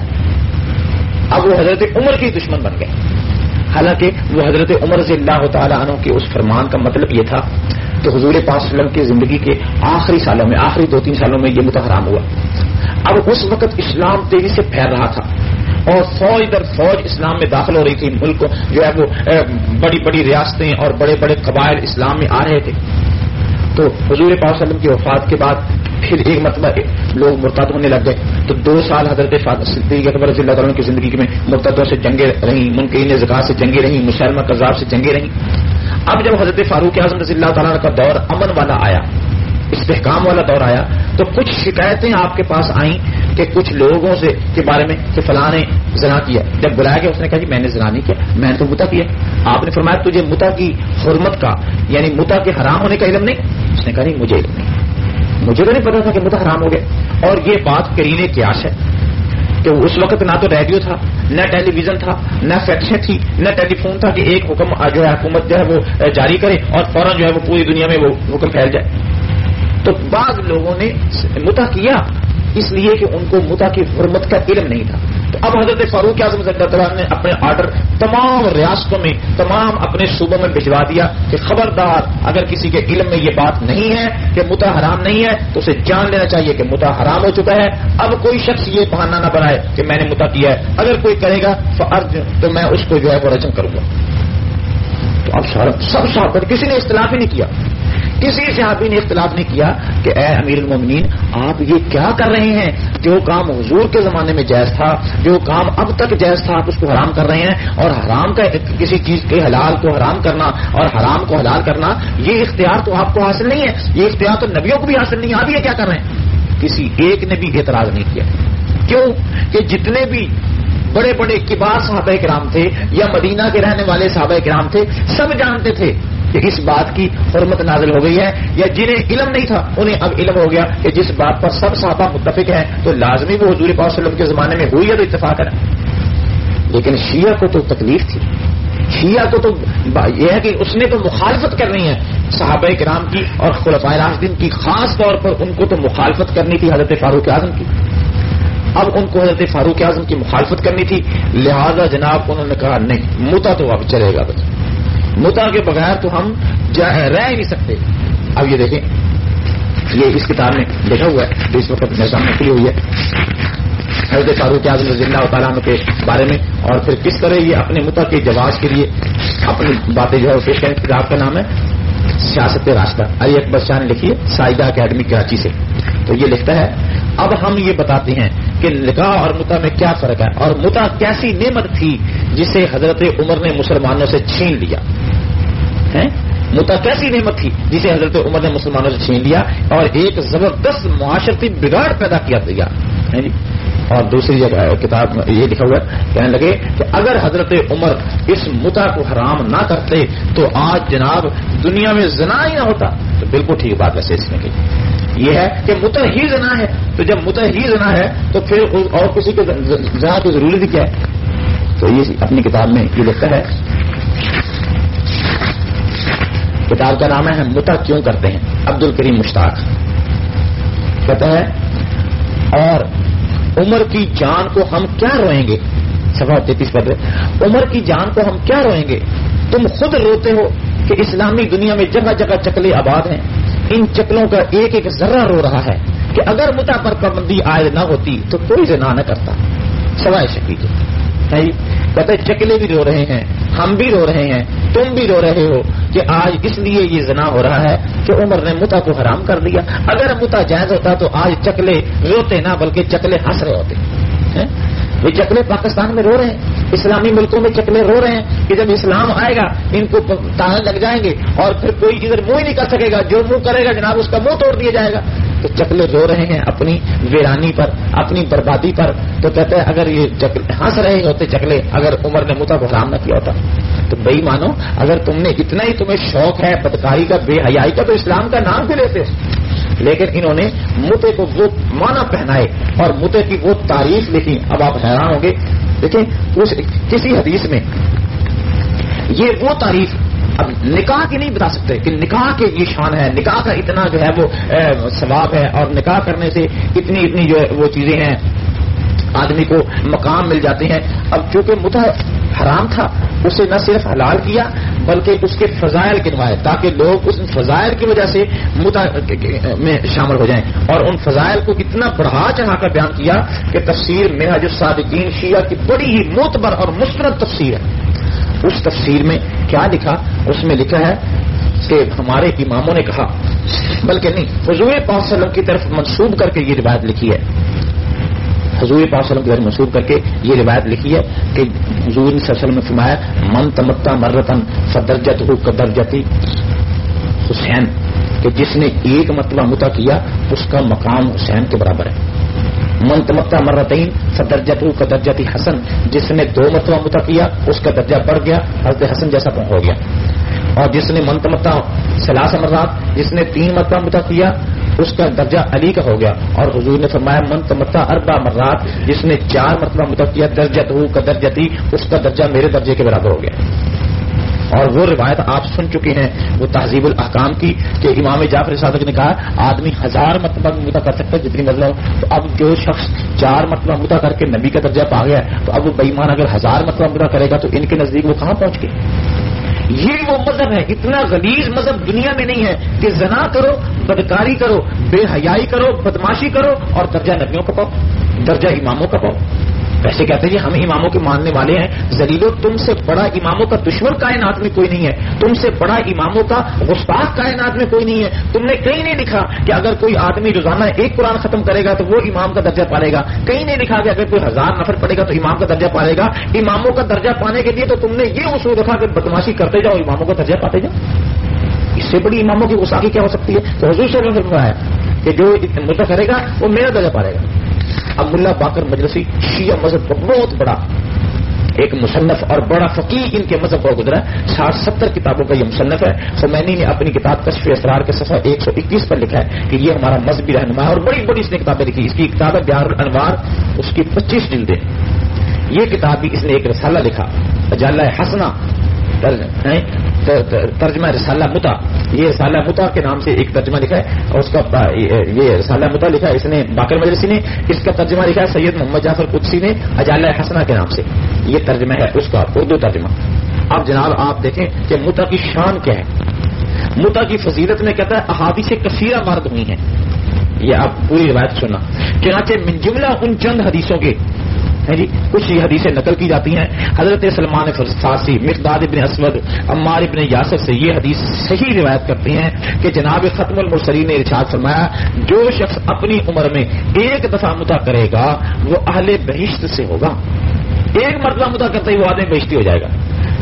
اب وہ حضرت عمر کے دشمن بن گئے. حالانکہ وہ حضرت عمر رضی اللہ تعالی عنہ کے اس فرمان کا مطلب یہ تھا کہ حضور پاک صلی اللہ علیہ وسلم کی زندگی کے آخری سالوں میں، آخری دو تین سالوں میں یہ متع حرام ہوا. اب اس وقت اسلام تیزی سے پھیل رہا تھا اور فوج در فوج اسلام میں داخل ہو رہی تھی. ملک جو ہے وہ بڑی بڑی ریاستیں اور بڑے بڑے قبائل اسلام میں آ رہے تھے. تو حضور پاک صلی اللہ علیہ وسلم کی وفات کے بعد پھر ایک مرتبہ لوگ مرتد ہونے لگ گئے تو دو سال حضرت صدیق اکبر رضی اللہ عنہ کی زندگی میں مرتدوں سے جنگیں رہیں، منکرین زکات سے جنگیں رہیں، مسلمہ کذاب سے جنگیں رہیں. اب جب حضرت فاروق اعظم رضی اللہ تعالیٰ کا دور امن والا آیا، استحکام والا دور آیا، تو کچھ شکایتیں آپ کے پاس آئیں کہ کچھ لوگوں سے کے بارے میں کہ فلاں نے زنا کیا. جب بلایا گیا اس نے کہا جی میں نے زنا نہیں کیا، میں نے تو متا کیا. آپ نے فرمایا تجھے متا کی حرمت کا یعنی متا کے حرام ہونے کا علم نہیں؟ اس نے کہا نہیں مجھے علم نہیں، مجھے تو نہیں پتا تھا کہ متا حرام ہو گیا. اور یہ بات قرینِ قیاس ہے کہ اس وقت نہ تو ریڈیو تھا، نہ ٹیلی ویژن تھا، نہ فیکسیں تھی، نہ ٹیلی فون تھا کہ ایک حکم جو ہے حکومت جو ہے وہ جاری کرے اور فوراً جو ہے وہ پوری دنیا میں وہ حکم پھیل جائے. تو بعض لوگوں نے متا کیا اس لیے کہ ان کو متا کی حرمت کا علم نہیں تھا. تو اب حضرت فاروق اعظم رضی اللہ تعالیٰ نے اپنے آرڈر تمام ریاستوں میں، تمام اپنے صوبوں میں بھجوا دیا کہ خبردار اگر کسی کے علم میں یہ بات نہیں ہے کہ متا حرام نہیں ہے تو اسے جان لینا چاہیے کہ متا حرام ہو چکا ہے. اب کوئی شخص یہ بہانہ نہ بنائے کہ میں نے متا کیا ہے، اگر کوئی کرے گا فرض تو میں اس کو جو ہے وہ رجم کروں گا. تو اب سب صحابہ کسی نے اختلاف ہی نہیں کیا، کسی صحابی نے اختلاف نہیں کیا کہ اے امیر المومنین آپ یہ کیا کر رہے ہیں؟ جو کام حضور کے زمانے میں جائز تھا، جو کام اب تک جائز تھا، آپ اس کو حرام کر رہے ہیں. اور حرام کا کسی چیز کے حلال کو حرام کرنا اور حرام کو حلال کرنا یہ اختیار تو آپ کو حاصل نہیں ہے، یہ اختیار تو نبیوں کو بھی حاصل نہیں ہے. آپ یہ کیا کر رہے ہیں؟ کسی ایک نے بھی اعتراض نہیں کیا. کیوں کہ جتنے بھی بڑے بڑے کبار صحابہ کرام تھے یا مدینہ کے رہنے والے صحابہ کرام تھے سب جانتے تھے کہ اس بات کی حرمت نازل ہو گئی ہے، یا جنہیں علم نہیں تھا انہیں اب علم ہو گیا کہ جس بات پر سب صحابہ متفق ہیں تو لازمی وہ حضور پاک صلی اللہ علیہ وسلم کے زمانے میں ہوئی ہے تو اتفاق ہے. لیکن شیعہ کو تو تکلیف تھی، شیعہ کو تو یہ ہے کہ اس نے تو مخالفت کرنی ہے صحابہ کرام کی اور خلفائے راشدین کی، خاص طور پر ان کو تو مخالفت کرنی تھی حضرت فاروق اعظم کی. اب ان کو حضرت فاروق اعظم کی مخالفت کرنی تھی، لہذا جناب انہوں نے کہا نہیں متا تو اب چلے گا، بس متا کے بغیر تو ہم رہ ہی نہیں سکتے. اب یہ دیکھیں یہ اس کتاب میں لکھا ہوا ہے جو اس وقت میرے سامنے کھلی ہوئی ہے حضرت فاروق اعظم رضی اللہ تعالیٰ عنہ کے بارے میں، اور پھر کس طرح یہ اپنے متا کے جواز کے لیے اپنی باتیں جو ہے پیش کریں. کتاب کا نام ہے سیاست راستہ، علی اکبر شاہ نے لکھی ہے سائدہ اکیڈمی کراچی سے. تو یہ لکھتا ہے اب ہم یہ بتاتے ہیں کہ نکاح اور متا میں کیا فرق ہے اور متا کیسی نعمت تھی جسے حضرت عمر نے مسلمانوں سے چھین لیا. متا کیسی نعمت تھی جسے حضرت عمر نے مسلمانوں سے چھین لیا اور ایک زبردست معاشرتی بگاڑ پیدا کیا دیا. اور دوسری جگہ کتاب میں یہ لکھا ہوا ہے کہنے لگے کہ اگر حضرت عمر اس متا کو حرام نہ کرتے تو آج جناب دنیا میں زنا ہی نہ ہوتا. تو بالکل ٹھیک بات ویسے اس میں کی یہ ہے کہ متا ہی زنا ہے، تو جب متا ہی زنا ہے تو پھر اور کسی کے زنا کی ضروری بھی کیا ہے. تو یہ اپنی کتاب میں یہ لکھتا ہے، کتاب کا نام ہے ہم متا کیوں کرتے ہیں. عبد الکریم مشتاق کہتا ہے اور عمر کی جان کو ہم کیا روئیں گے. صفحہ تینتیس پر عمر کی جان کو ہم کیا روئیں گے. تم خود روتے ہو کہ اسلامی دنیا میں جگہ جگہ چکلے آباد ہیں، ان چکلوں کا ایک ایک ذرہ رو رہا ہے کہ اگر متا پر پابندی عائد نہ ہوتی تو کوئی زنا نہ کرتا سوائے شکی کے. کہتے چکلے بھی رو رہے ہیں، ہم بھی رو رہے ہیں، تم بھی رو رہے ہو کہ آج اس لیے یہ زنا ہو رہا ہے کہ عمر نے متا کو حرام کر دیا. اگر متا جائز ہوتا تو آج چکلے روتے نہ بلکہ چکلے ہنس رہے ہوتے. یہ چکلے پاکستان میں رو رہے ہیں، اسلامی ملکوں میں چکلے رو رہے ہیں کہ جب اسلام آئے گا ان کو تانے لگ جائیں گے اور پھر کوئی ادھر منہ ہی نہیں کر سکے گا، جو منہ کرے گا جناب اس کا منہ توڑ دیا جائے گا. تو چکلے رو رہے ہیں اپنی ویرانی پر، اپنی بربادی پر. تو کہتے ہیں اگر یہ ہنس رہے ہوتے چکلے اگر عمر نے متا کو حرام نہ کیا ہوتا. تو بھائی مانو اگر تم نے اتنا ہی تمہیں شوق ہے بدکاری کا، بے حیائی کا، تو اسلام کا نام بھی لیتے ہو. لیکن انہوں نے متے کو وہ معنی پہنائے اور متے کی وہ تعریف لکھی. اب آپ حیران ہوں گے، دیکھیں کسی حدیث میں یہ وہ تعریف اب نکاح کی نہیں بتا سکتے کہ نکاح کے یہ شان ہے، نکاح کا اتنا جو ہے وہ ثواب ہے اور نکاح کرنے سے اتنی اتنی جو ہے وہ چیزیں ہیں آدمی کو مقام مل جاتے ہیں. اب چونکہ متا حرام تھا اسے نہ صرف حلال کیا بلکہ اس کے فضائل گنوائے تاکہ لوگ اس فضائل کی وجہ سے متا میں شامل ہو جائیں. اور ان فضائل کو اتنا بڑھا چڑھا کر بیان کیا کہ تفسیر منہج الصادقین شیعہ کی بڑی ہی معتبر اور مستند تفسیر ہے. اس تفسیر میں کیا لکھا؟ اس میں لکھا ہے کہ ہمارے اماموں نے کہا بلکہ نہیں، حضور پاک صلی اللہ علیہ وسلم کی طرف منسوب کر کے یہ روایت لکھی ہے، حضور پاک صلی اللہ علیہ وسلم کی طرف منسوب کر کے یہ روایت لکھی ہے کہ حضور صلی اللہ علیہ وسلم نے فرمایا من تمتع مرتن فدرجتہ کدرجتی حسین، کہ جس نے ایک مرتبہ متع کیا اس کا مقام حسین کے برابر ہے. من تمتع مرتين فدرجته كدرجة حسن، جس نے دو مرتبہ متع کیا اس کا درجہ بڑھ گیا، حضرت حسن جیسا ہو گیا. اور جس نے من تمتع ثلاث مرات، جس نے تین مرتبہ متع کیا اس کا درجہ علی کا ہو گیا. اور حضور نے فرمایا من تمتع اربع مرات، جس نے چار مرتبہ متع کیا درجته كدرجتي، اس کا درجہ میرے درجے کے برابر ہو گیا. اور وہ روایت آپ سن چکے ہیں وہ تہذیب الاحکام کی کہ امام جعفر صادق نے کہا آدمی ہزار مرتبہ متع کر سکتا ہے جتنی مرتبہ. تو اب جو شخص چار مرتبہ متع کر کے نبی کا درجہ پا گیا تو اب وہ بے ایمان اگر ہزار مرتبہ متع کرے گا تو ان کے نزدیک وہ کہاں پہنچ گئے. یہ وہ مذہب ہے، اتنا غلیظ مذہب دنیا میں نہیں ہے کہ زنا کرو، بدکاری کرو، بے حیائی کرو، بدماشی کرو اور درجہ نبیوں کا پاؤ، درجہ اماموں کا پاؤ. ویسے کہتے ہیں جی ہم اماموں کے ماننے والے ہیں. ذلیلو، تم سے بڑا اماموں کا دشمن کائنات میں کوئی نہیں ہے، تم سے بڑا اماموں کا گستاخ کائنات میں کوئی نہیں ہے. تم نے کہیں نہیں لکھا کہ اگر کوئی آدمی روزانہ ایک قرآن ختم کرے گا تو وہ امام کا درجہ پائے گا. کہیں نہیں لکھا کہ اگر کوئی ہزار نفر پڑے گا تو امام کا درجہ پائے گا. اماموں کا درجہ پانے کے لیے تو تم نے یہ اصول رکھا کہ بدماشی کرتے جاؤ اماموں کا درجہ پاتے جاؤ. اس سے بڑی اماموں کی گستاخی کیا ہو سکتی ہے؟ تو حضور صلی اللہ علیہ وسلم ہے کہ جو متع کرے گا وہ میرا درجہ پائے گا. اب ملا باقر مجلسی شیعہ مذہب کا بہت بڑا ایک مصنف اور بڑا فقیہ ان کے مذہب پر گزرا ہے. ساٹھ ستر کتابوں کا یہ مصنف ہے. خمینی نے اپنی کتاب کشف اسرار کے صفحہ ایک سو اکیس پر لکھا ہے کہ یہ ہمارا مذہبی رہنما ہے اور بڑی بڑی اس نے کتابیں لکھی. اس کی کتاب ہے بحار الانوار، اس کی پچیس جلدیں. یہ کتاب بھی اس نے ایک رسالہ لکھا اجالہ حسنہ ترجمہ رسالہ متع. یہ رسالہ متع کے نام سے ایک ترجمہ لکھا ہے اور اس کا یہ رسالہ متع لکھا ہے اس نے باقر مجلسی نے. اس کا ترجمہ لکھا ہے سید محمد جعفر قدسی نے اجالہ حسنہ کے نام سے. یہ ترجمہ ہے اس کا اردو ترجمہ. اب جناب آپ دیکھیں کہ متع کی شان کیا ہے. متع کی فضیلت میں کہتا ہے احادیث کثیرہ وارد ہوئی ہیں. یہ آپ پوری روایت سننا. چنانچہ من جملہ ان چند حدیثوں کے جی کچھ یہ حدیثیں نقل کی جاتی ہیں. حضرت سلمان فارسی، مقداد ابن اسود، عمار ابن یاسر سے یہ حدیث صحیح روایت کرتے ہیں کہ جناب ختم المرسلین نے ارشاد فرمایا جو شخص اپنی عمر میں ایک دفعہ متع کرے گا وہ اہل بہشت سے ہوگا. ایک مرتبہ متع کرتے ہی وہ آدمی بہشتی ہو جائے گا.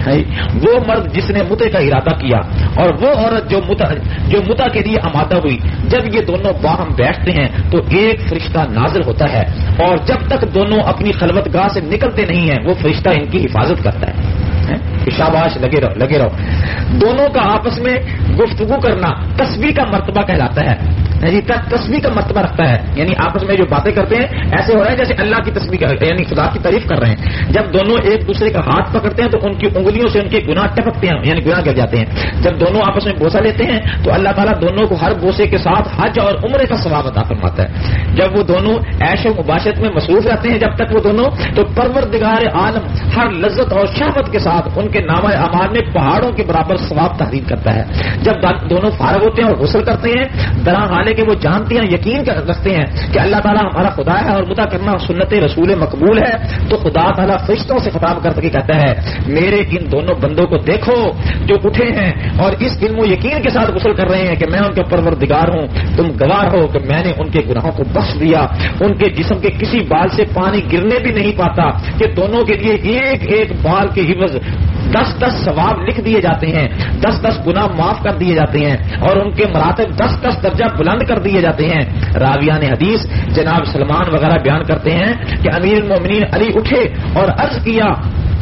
وہ مرد جس نے متع کا ارادہ کیا اور وہ عورت جو متع جو متع کے لیے آمادہ ہوئی، جب یہ دونوں باہم بیٹھتے ہیں تو ایک فرشتہ نازل ہوتا ہے اور جب تک دونوں اپنی خلوت گاہ سے نکلتے نہیں ہیں وہ فرشتہ ان کی حفاظت کرتا ہے. شاباش، لگے رہو لگے رہو. دونوں کا آپس میں گفتگو کرنا تسبیح کا مرتبہ کہلاتا ہے. جی تسبیح کا مرتبہ رکھتا ہے، یعنی آپس میں جو باتیں کرتے ہیں ایسے ہو رہا ہے جیسے اللہ کی تسبیح یعنی خدا کی تعریف کر رہے ہیں. جب دونوں ایک دوسرے کا ہاتھ پکڑتے ہیں تو ان کی انگلیوں سے ان کے گناہ ٹپکتے ہیں یعنی گناہ گر جاتے ہیں. جب دونوں آپس میں بوسہ لیتے ہیں تو اللہ تعالیٰ دونوں کو ہر بوسے کے ساتھ حج اور عمرے کا ثواب عطا فرماتا ہے. جب وہ دونوں عیش و مباشرت میں مصروف رہتے ہیں جب تک وہ دونوں تو پروردگار عالم ہر لذت اور شہوت کے ساتھ ان کے نامہ اعمال میں پہاڑوں کے برابر ثواب تحریر کرتا ہے. جب دونوں فارغ ہوتے ہیں اور غسل کرتے ہیں درا حالے کہ وہ جانتے ہیں یقین رکھتے ہیں کہ اللہ تعالیٰ ہمارا خدا ہے اور متع کرنا سنت رسول مقبول ہے، تو خدا تعالیٰ فرشتوں سے خطاب کر کے کہتا ہے میرے ان دونوں بندوں کو دیکھو جو اٹھے ہیں اور اس علم و یقین کے ساتھ غسل کر رہے ہیں کہ میں ان کے پروردگار ہوں. تم گواہ ہو کہ میں نے ان کے گناہوں کو بخش دیا. ان کے جسم کے کسی بال سے پانی گرنے بھی نہیں پاتا کہ دونوں کے لیے ایک ایک بال کے عوض دس دس ثواب لکھ دیے جاتے ہیں، دس دس گناہ معاف کر دیے جاتے ہیں اور ان کے مراتب دس دس درجہ بلند کر دیے جاتے ہیں. راویان حدیث جناب سلمان وغیرہ بیان کرتے ہیں کہ امیر المومنین علی اٹھے اور عرض کیا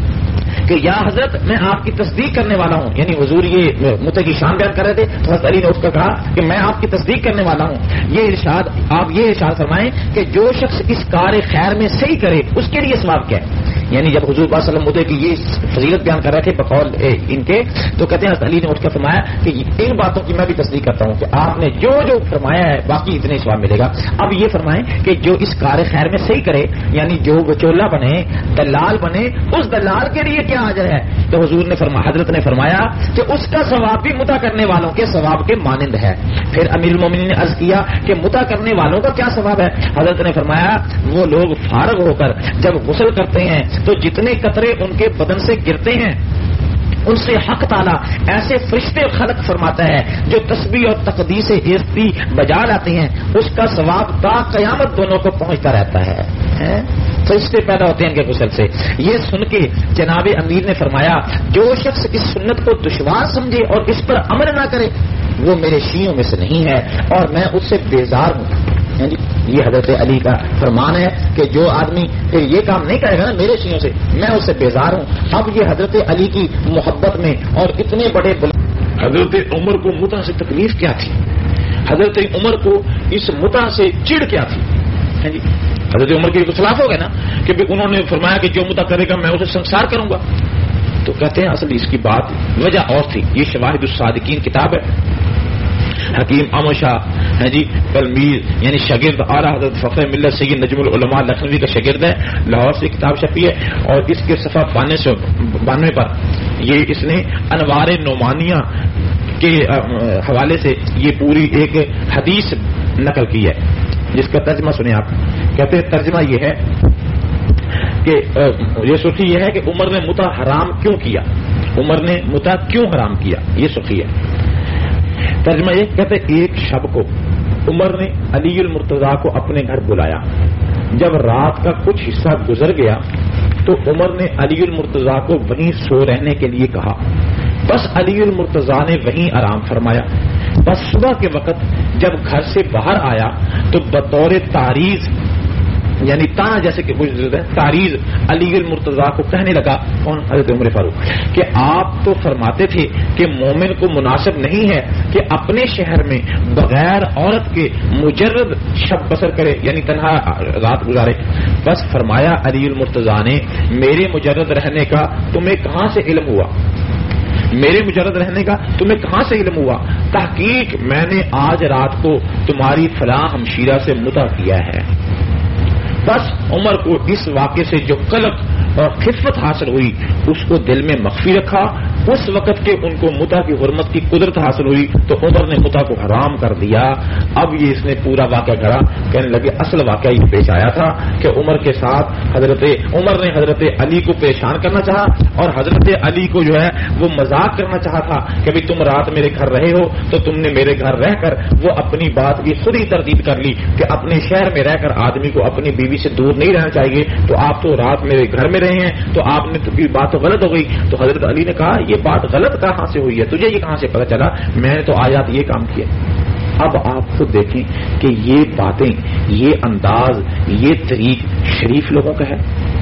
کہ یا حضرت میں آپ کی تصدیق کرنے والا ہوں. یعنی حضور یہ متع کی شان بیان کر رہے تھے تو حضرت علی نے اٹھ کر کہا کہ میں آپ کی تصدیق کرنے والا ہوں. یہ ارشاد آپ یہ ارشاد فرمائیں کہ جو شخص اس کار خیر میں صحیح کرے اس کے لیے ثواب کیا ہے. یعنی جب حضور صلی اللہ علیہ وسلم متع کی یہ فضیلت بیان کر رہے تھے بقول ان کے تو کہتے ہیں حضرت علی نے اٹھ کر فرمایا کہ ان باتوں کی میں بھی تصدیق کرتا ہوں کہ آپ نے جو جو فرمایا ہے باقی اتنے ثواب ملے گا. اب یہ فرمائیں کہ جو اس کار خیر میں صحیح کرے یعنی جو وچولہ بنے دلال بنے اس دلال کے لیے کیا اجر ہے. تو حضور نے فرمایا حضرت نے فرمایا کہ اس کا ثواب بھی متع کرنے والوں کے ثواب کے مانند ہے. پھر امیر المومنین نے عرض کیا کہ متع کرنے والوں کا کیا ثواب ہے. حضرت نے فرمایا وہ لوگ فارغ ہو کر جب غسل کرتے ہیں تو جتنے قطرے ان کے بدن سے گرتے ہیں ان سے حق تعالیٰ ایسے فرشتے خلق فرماتا ہے جو تسبیح اور تقدیس عزتی بجا لاتے ہیں، اس کا ثواب تا قیامت دونوں کو پہنچتا رہتا ہے۔ فرشتے پیدا ہوتے ہیں ان کے غسل سے۔ یہ سن کے جناب امیر نے فرمایا جو شخص اس سنت کو دشوار سمجھے اور اس پر عمل نہ کرے وہ میرے شیعوں میں سے نہیں ہے اور میں اس سے بیزار ہوں۔ یہ حضرت علی کا فرمان ہے کہ جو آدمی پھر یہ کام نہیں کرے گا نا میرے شیعوں سے، میں اس سے بیزار ہوں۔ اب یہ حضرت علی کی محبت میں اور اتنے بڑے بل... حضرت عمر کو متع سے تکلیف کیا تھی؟ حضرت عمر کو اس متع سے چڑ کیا تھی؟ جی حضرت عمر کے خلاف ہو گئے نا کہ انہوں نے فرمایا کہ جو متع کرے گا میں اسے سنسار کروں گا، تو کہتے ہیں اصل اس کی بات وجہ اور تھی۔ یہ شواہد الصادقین کتاب ہے، حکیم احمد شاہ ہے جی تلمیذ یعنی شاگرد اعلیٰ حضرت فخر ملت سید نجم العلماء لکھنوی کا شاگرد ہے، لاہور سے کتاب چھپی ہے اور اس کے صفحہ بانوے سو بانوے پر یہ اس نے انوار نعمانیہ کے حوالے سے یہ پوری ایک حدیث نقل کی ہے جس کا ترجمہ سنیں آپ۔ کہتے ہیں ترجمہ یہ ہے کہ یہ سرخی یہ ہے کہ عمر نے متع حرام کیوں کیا، عمر نے متع کیوں حرام کیا، یہ سرخی ہے۔ ترجمہ یہ کہتے ایک شب کو عمر نے علی المرتضیٰ کو اپنے گھر بلایا، جب رات کا کچھ حصہ گزر گیا تو عمر نے علی المرتضیٰ کو وہیں سو رہنے کے لیے کہا، بس علی المرتضیٰ نے وہیں آرام فرمایا۔ بس صبح کے وقت جب گھر سے باہر آیا تو بطور تعریض یعنی تانا جیسے کہ کچھ ہے تعریض علی المرتضیٰ کو کہنے لگا، کون؟ حضرت عمر فاروق، کہ آپ تو فرماتے تھے کہ مومن کو مناسب نہیں ہے کہ اپنے شہر میں بغیر عورت کے مجرد شب بسر کرے یعنی تنہا رات گزارے۔ بس فرمایا علی المرتضیٰ نے میرے مجرد رہنے کا تمہیں کہاں سے علم ہوا، میرے مجرد رہنے کا تمہیں کہاں سے علم ہوا؟ تحقیق میں نے آج رات کو تمہاری فلاں ہمشیرہ سے متع کیا ہے۔ بس عمر کو اس واقعے سے جو قلق اور خفت حاصل ہوئی اس کو دل میں مخفی رکھا۔ اس وقت کے ان کو متع کی حرمت کی قدرت حاصل ہوئی تو عمر نے متع کو حرام کر دیا۔ اب یہ اس نے پورا واقعہ گھڑا، کہنے لگے اصل واقعہ یہ پیش آیا تھا کہ عمر کے ساتھ حضرت عمر نے حضرت علی کو پریشان کرنا چاہا اور حضرت علی کو جو ہے وہ مذاق کرنا چاہا تھا کہ بھائی تم رات میرے گھر رہے ہو تو تم نے میرے گھر رہ کر وہ اپنی بات کی خود ہی تردید کر لی کہ اپنے شہر میں رہ کر آدمی کو اپنی بیوی سے دور نہیں رہنا چاہیے، تو آپ تو رات میرے گھر میں رہے ہیں تو آپ نے تو بات تو غلط ہو گئی۔ تو حضرت علی نے کہا یہ بات غلط کہاں سے ہوئی ہے، تجھے یہ کہاں سے پتا چلا؟ میں نے تو آیات یہ کام کیا۔ اب آپ خود دیکھیں کہ یہ باتیں، یہ انداز، یہ طریق شریف لوگوں کا ہے۔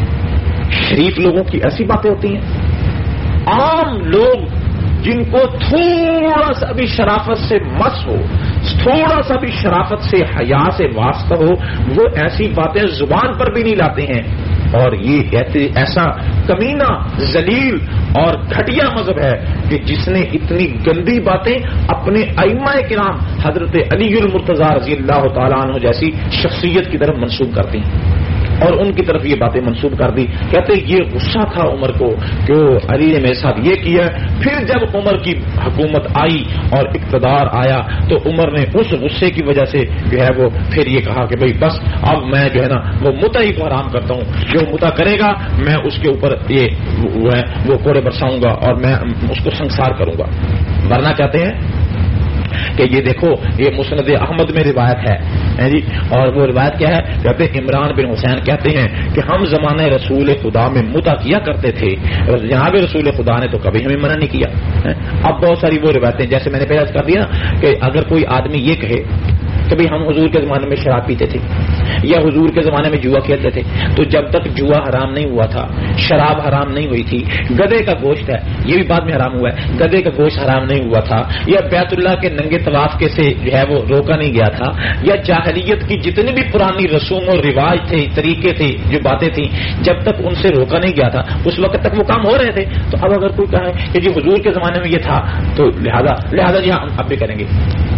شریف لوگوں کی ایسی باتیں ہوتی ہیں۔ عام لوگ جن کو تھوڑا سا بھی شرافت سے مس ہو، تھوڑا سا بھی شرافت سے حیا سے واسطہ ہو، وہ ایسی باتیں زبان پر بھی نہیں لاتے ہیں۔ اور یہ ایسا کمینہ ذلیل اور گھٹیا مذہب ہے کہ جس نے اتنی گندی باتیں اپنے ائمہ کرام حضرت علی المرتضیٰ رضی اللہ تعالیٰ عنہ جیسی شخصیت کی طرف منسوب کرتی ہیں اور ان کی طرف یہ باتیں منسوب کر دی۔ کہتے یہ غصہ تھا عمر کو کہ علی نے میرے ساتھ یہ کیا۔ پھر جب عمر کی حکومت آئی اور اقتدار آیا تو عمر نے اس غصے کی وجہ سے جو ہے وہ پھر یہ کہا کہ بھئی بس اب میں جو ہے نا وہ متع ہی کو حرام کرتا ہوں، جو متع کرے گا میں اس کے اوپر یہ وہ ہے وہ کوڑے برساؤں گا اور میں اس کو سنسار کروں گا۔ ورنہ کہتے ہیں کہ یہ دیکھو یہ مسند احمد میں روایت ہے جی، اور وہ روایت کیا ہے؟ کہتے ہیں عمران بن حسین کہتے ہیں کہ ہم زمانہ رسول خدا میں متع کیا کرتے تھے، جناب رسول خدا نے تو کبھی ہمیں منع نہیں کیا۔ اب بہت ساری وہ روایتیں جیسے میں نے پہلے کر دیا کہ اگر کوئی آدمی یہ کہے کہ بھئی ہم حضور کے زمانے میں شراب پیتے تھے یا حضور کے زمانے میں جوا کھیلتے تھے، تو جب تک جوا حرام نہیں ہوا تھا، شراب حرام نہیں ہوئی تھی، گدھے کا گوشت ہے یہ بھی بعد میں حرام ہوا ہے، گدھے کا گوشت حرام نہیں ہوا تھا، یا بیت اللہ کے ننگے طواف کے سے جو ہے وہ روکا نہیں گیا تھا، یا جاہلیت کی جتنی بھی پرانی رسوم اور رواج تھے، طریقے تھے، جو باتیں تھیں، جب تک ان سے روکا نہیں گیا تھا اس وقت تک وہ کام ہو رہے تھے۔ تو اب اگر کوئی کہے کہ جی حضور کے زمانے میں یہ تھا تو لہذا لہذا جی ہم اب بھی کریں گے،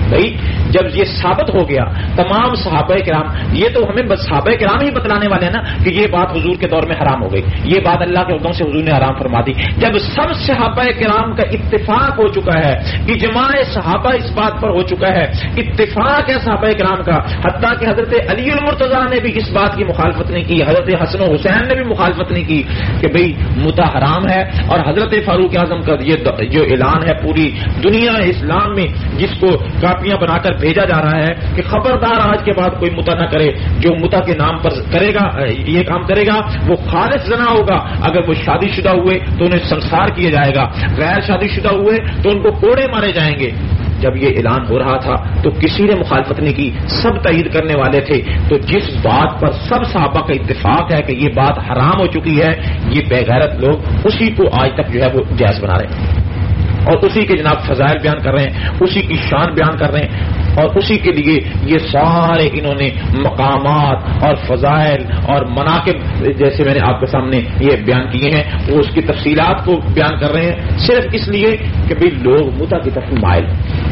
بھائی جب یہ ثابت ہو گیا تمام صحابہ کرام، یہ تو ہمیں بس صحابہ کرام ہی بتلانے والے ہیں نا کہ یہ بات حضور کے دور میں حرام ہو گئی، یہ بات اللہ کے حکم سے حضور نے حرام فرما دی. جب سب صحابہ کرام کا اتفاق ہو چکا ہے، اجماع صحابہ اس بات پر ہو چکا ہے، اتفاق ہے صحابہ کرام کا، حتیٰ کہ حضرت علی المرتضیٰ نے بھی اس بات کی مخالفت نہیں کی، حضرت حسن و حسین نے بھی مخالفت نہیں کی کہ بھئی متع حرام ہے. اور حضرت فاروق اعظم کا یہ جو اعلان ہے پوری دنیا اسلام میں، جس کو کاپیاں بنا کر بھیجا جا رہا ہے کہ خبردار آج کے بعد کوئی متع نہ کرے، جو متع کے نام پر کرے گا یہ کام کرے گا وہ خالص زنا ہوگا، اگر وہ شادی شدہ ہوئے تو انہیں سنسار کیا جائے گا، غیر شادی شدہ ہوئے تو ان کو کوڑے مارے جائیں گے. جب یہ اعلان ہو رہا تھا تو کسی نے مخالفت نہیں کی، سب تائید کرنے والے تھے. تو جس بات پر سب صحابہ کا اتفاق ہے کہ یہ بات حرام ہو چکی ہے، یہ بے غیرت لوگ اسی کو آج تک جو ہے وہ جائز بنا رہے ہیں اور اسی کے جناب فضائل بیان کر رہے ہیں، اسی کی شان بیان کر رہے ہیں، اور اسی کے لیے یہ سارے انہوں نے مقامات اور فضائل اور مناقب جیسے میں نے آپ کے سامنے یہ بیان کیے ہیں، وہ اس کی تفصیلات کو بیان کر رہے ہیں صرف اس لیے کہ بھئی لوگ متع کی طرف مائل،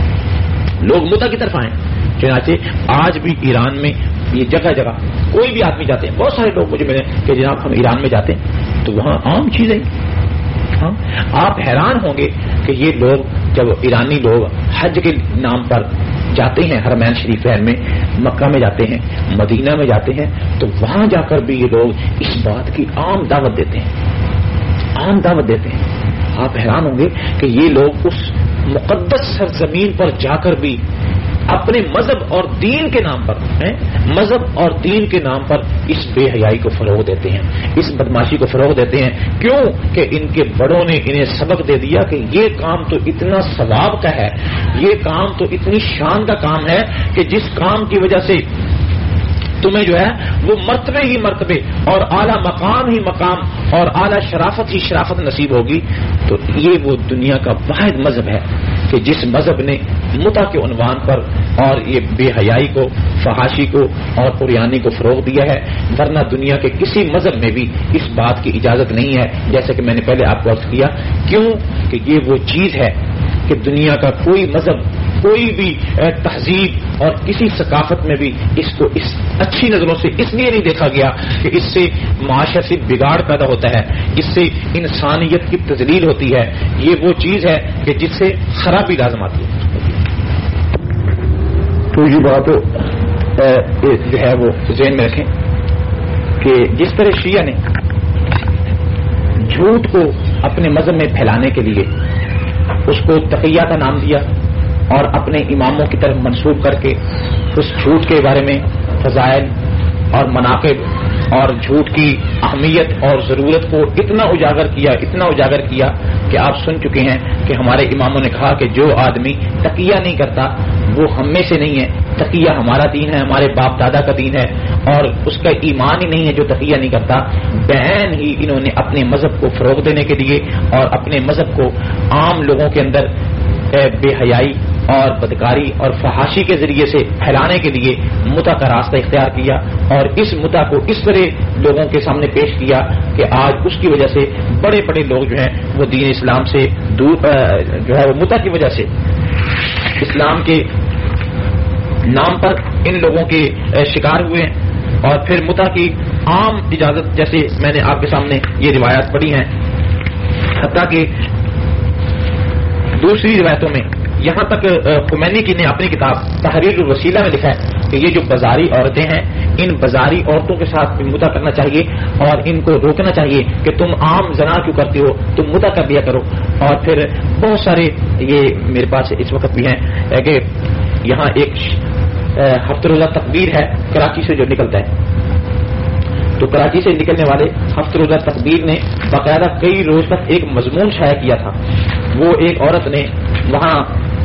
لوگ متع کی طرف آئیں. چنانچہ آج بھی ایران میں یہ جگہ جگہ کوئی بھی آدمی جاتے ہیں، بہت سارے لوگ مجھے ملے کہ جناب ہم ایران میں جاتے ہیں تو وہاں عام چیزیں، ہاں آپ حیران ہوں گے کہ یہ لوگ جب ایرانی لوگ حج کے نام پر جاتے ہیں، حرمین شریفین میں، مکہ میں جاتے ہیں، مدینہ میں جاتے ہیں، تو وہاں جا کر بھی یہ لوگ اس بات کی عام دعوت دیتے ہیں، عام دعوت دیتے ہیں. آپ حیران ہوں گے کہ یہ لوگ اس مقدس سرزمین پر جا کر بھی اپنے مذہب اور دین کے نام پر مذہب اور دین کے نام پر اس بے حیائی کو فروغ دیتے ہیں، اس بدماشی کو فروغ دیتے ہیں. کیوں کہ ان کے بڑوں نے انہیں سبق دے دیا کہ یہ کام تو اتنا ثواب کا ہے، یہ کام تو اتنی شان کا کام ہے کہ جس کام کی وجہ سے تمہیں جو ہے وہ مرتبے ہی مرتبے اور اعلیٰ مقام ہی مقام اور اعلیٰ شرافت ہی شرافت نصیب ہوگی. تو یہ وہ دنیا کا واحد مذہب ہے کہ جس مذہب نے متع کے عنوان پر اور یہ بے حیائی کو، فحاشی کو اور قریانی کو فروغ دیا ہے. ورنہ دنیا کے کسی مذہب میں بھی اس بات کی اجازت نہیں ہے، جیسے کہ میں نے پہلے آپ کو عرض کیا. کیوں کہ یہ وہ چیز ہے کہ دنیا کا کوئی مذہب، کوئی بھی تہذیب اور کسی ثقافت میں بھی اس کو اس اچھی نظروں سے اس لیے نہیں دیکھا گیا کہ اس سے معاشرے سے بگاڑ پیدا ہوتا ہے، اس سے انسانیت کی تذلیل ہوتی ہے. یہ وہ چیز ہے کہ جس سے خرابی لازم آتی ہے. تو یہ بات جو ہے وہ ذہن میں رکھیں کہ جس طرح شیعہ نے جھوٹ کو اپنے مذہب میں پھیلانے کے لیے اس کو تقیہ کا نام دیا اور اپنے اماموں کی طرف منسوب کر کے اس جھوٹ کے بارے میں فضائل اور مناقب اور جھوٹ کی اہمیت اور ضرورت کو اتنا اجاگر کیا اتنا اجاگر کیا کہ آپ سن چکے ہیں کہ ہمارے اماموں نے کہا کہ جو آدمی تقیہ نہیں کرتا وہ ہم میں سے نہیں ہے. تقیہ ہمارا دین ہے، ہمارے باپ دادا کا دین ہے، اور اس کا ایمان ہی نہیں ہے جو تقیہ نہیں کرتا. بہن ہی انہوں نے اپنے مذہب کو فروغ دینے کے لیے اور اپنے مذہب کو عام لوگوں کے اندر بے حیائی اور بدکاری اور فحاشی کے ذریعے سے پھیلانے کے لیے متع کا راستہ اختیار کیا، اور اس متع کو اس طرح لوگوں کے سامنے پیش کیا کہ آج اس کی وجہ سے بڑے بڑے لوگ جو ہیں وہ دین اسلام سے دور جو ہے وہ متع کی وجہ سے اسلام کے نام پر ان لوگوں کے شکار ہوئے ہیں. اور پھر متع کی عام اجازت، جیسے میں نے آپ کے سامنے یہ روایات پڑھی ہیں، حتیٰ کہ دوسری روایتوں میں یہاں تک خمینی کی نے اپنی کتاب تحریر الوسیلہ میں لکھا ہے کہ یہ جو بازاری عورتیں ہیں ان بازاری عورتوں کے ساتھ متع کرنا چاہیے اور ان کو روکنا چاہیے کہ تم عام زنا کیوں کرتے ہو، تم متع کر دیا کرو. اور پھر بہت سارے یہ میرے پاس اس وقت بھی ہیں کہ یہاں ایک ہفتہ روزہ تقبیر ہے کراچی سے جو نکلتا ہے، تو کراچی سے نکلنے والے ہفتہ روزہ تقبیر نے باقاعدہ کئی روز تک ایک مضمون شائع کیا تھا. وہ ایک عورت نے وہاں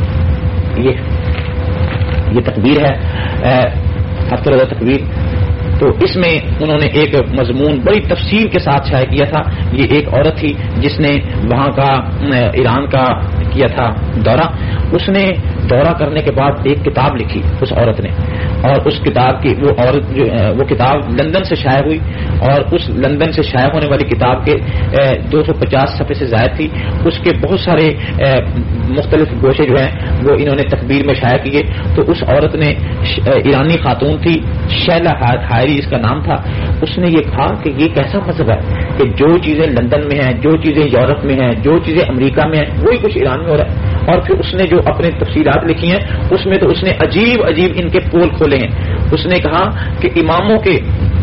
یہ یہ تقبیر ہے ہفتہ روزہ تقبیر، تو اس میں انہوں نے ایک مضمون بڑی تفصیل کے ساتھ شائع کیا تھا. یہ ایک عورت تھی جس نے وہاں کا ایران کا کیا تھا دورہ. اس نے دورہ کرنے کے بعد ایک کتاب لکھی اس عورت نے, اور اس کتاب کی وہ عورت جو وہ کتاب لندن سے شائع ہوئی, اور اس لندن سے شائع ہونے والی کتاب کے دو سو پچاس صفحے سے زائد تھی. اس کے بہت سارے مختلف گوشے جو ہیں وہ انہوں نے تکبیر میں شائع کیے. تو اس عورت نے, ایرانی خاتون تھی, شیلا ہائری اس کا نام تھا, اس نے یہ کہا کہ یہ کیسا مذہب ہے کہ جو چیزیں لندن میں ہیں, جو چیزیں یورپ میں ہیں, جو چیزیں امریکہ میں ہیں, وہی کچھ ایران میں ہو رہا ہے. اور پھر اس نے جو اپنے تفصیلات لکھی ہیں اس میں تو اس نے عجیب عجیب ان کے پول کھولے ہیں. اس نے کہا کہ اماموں کے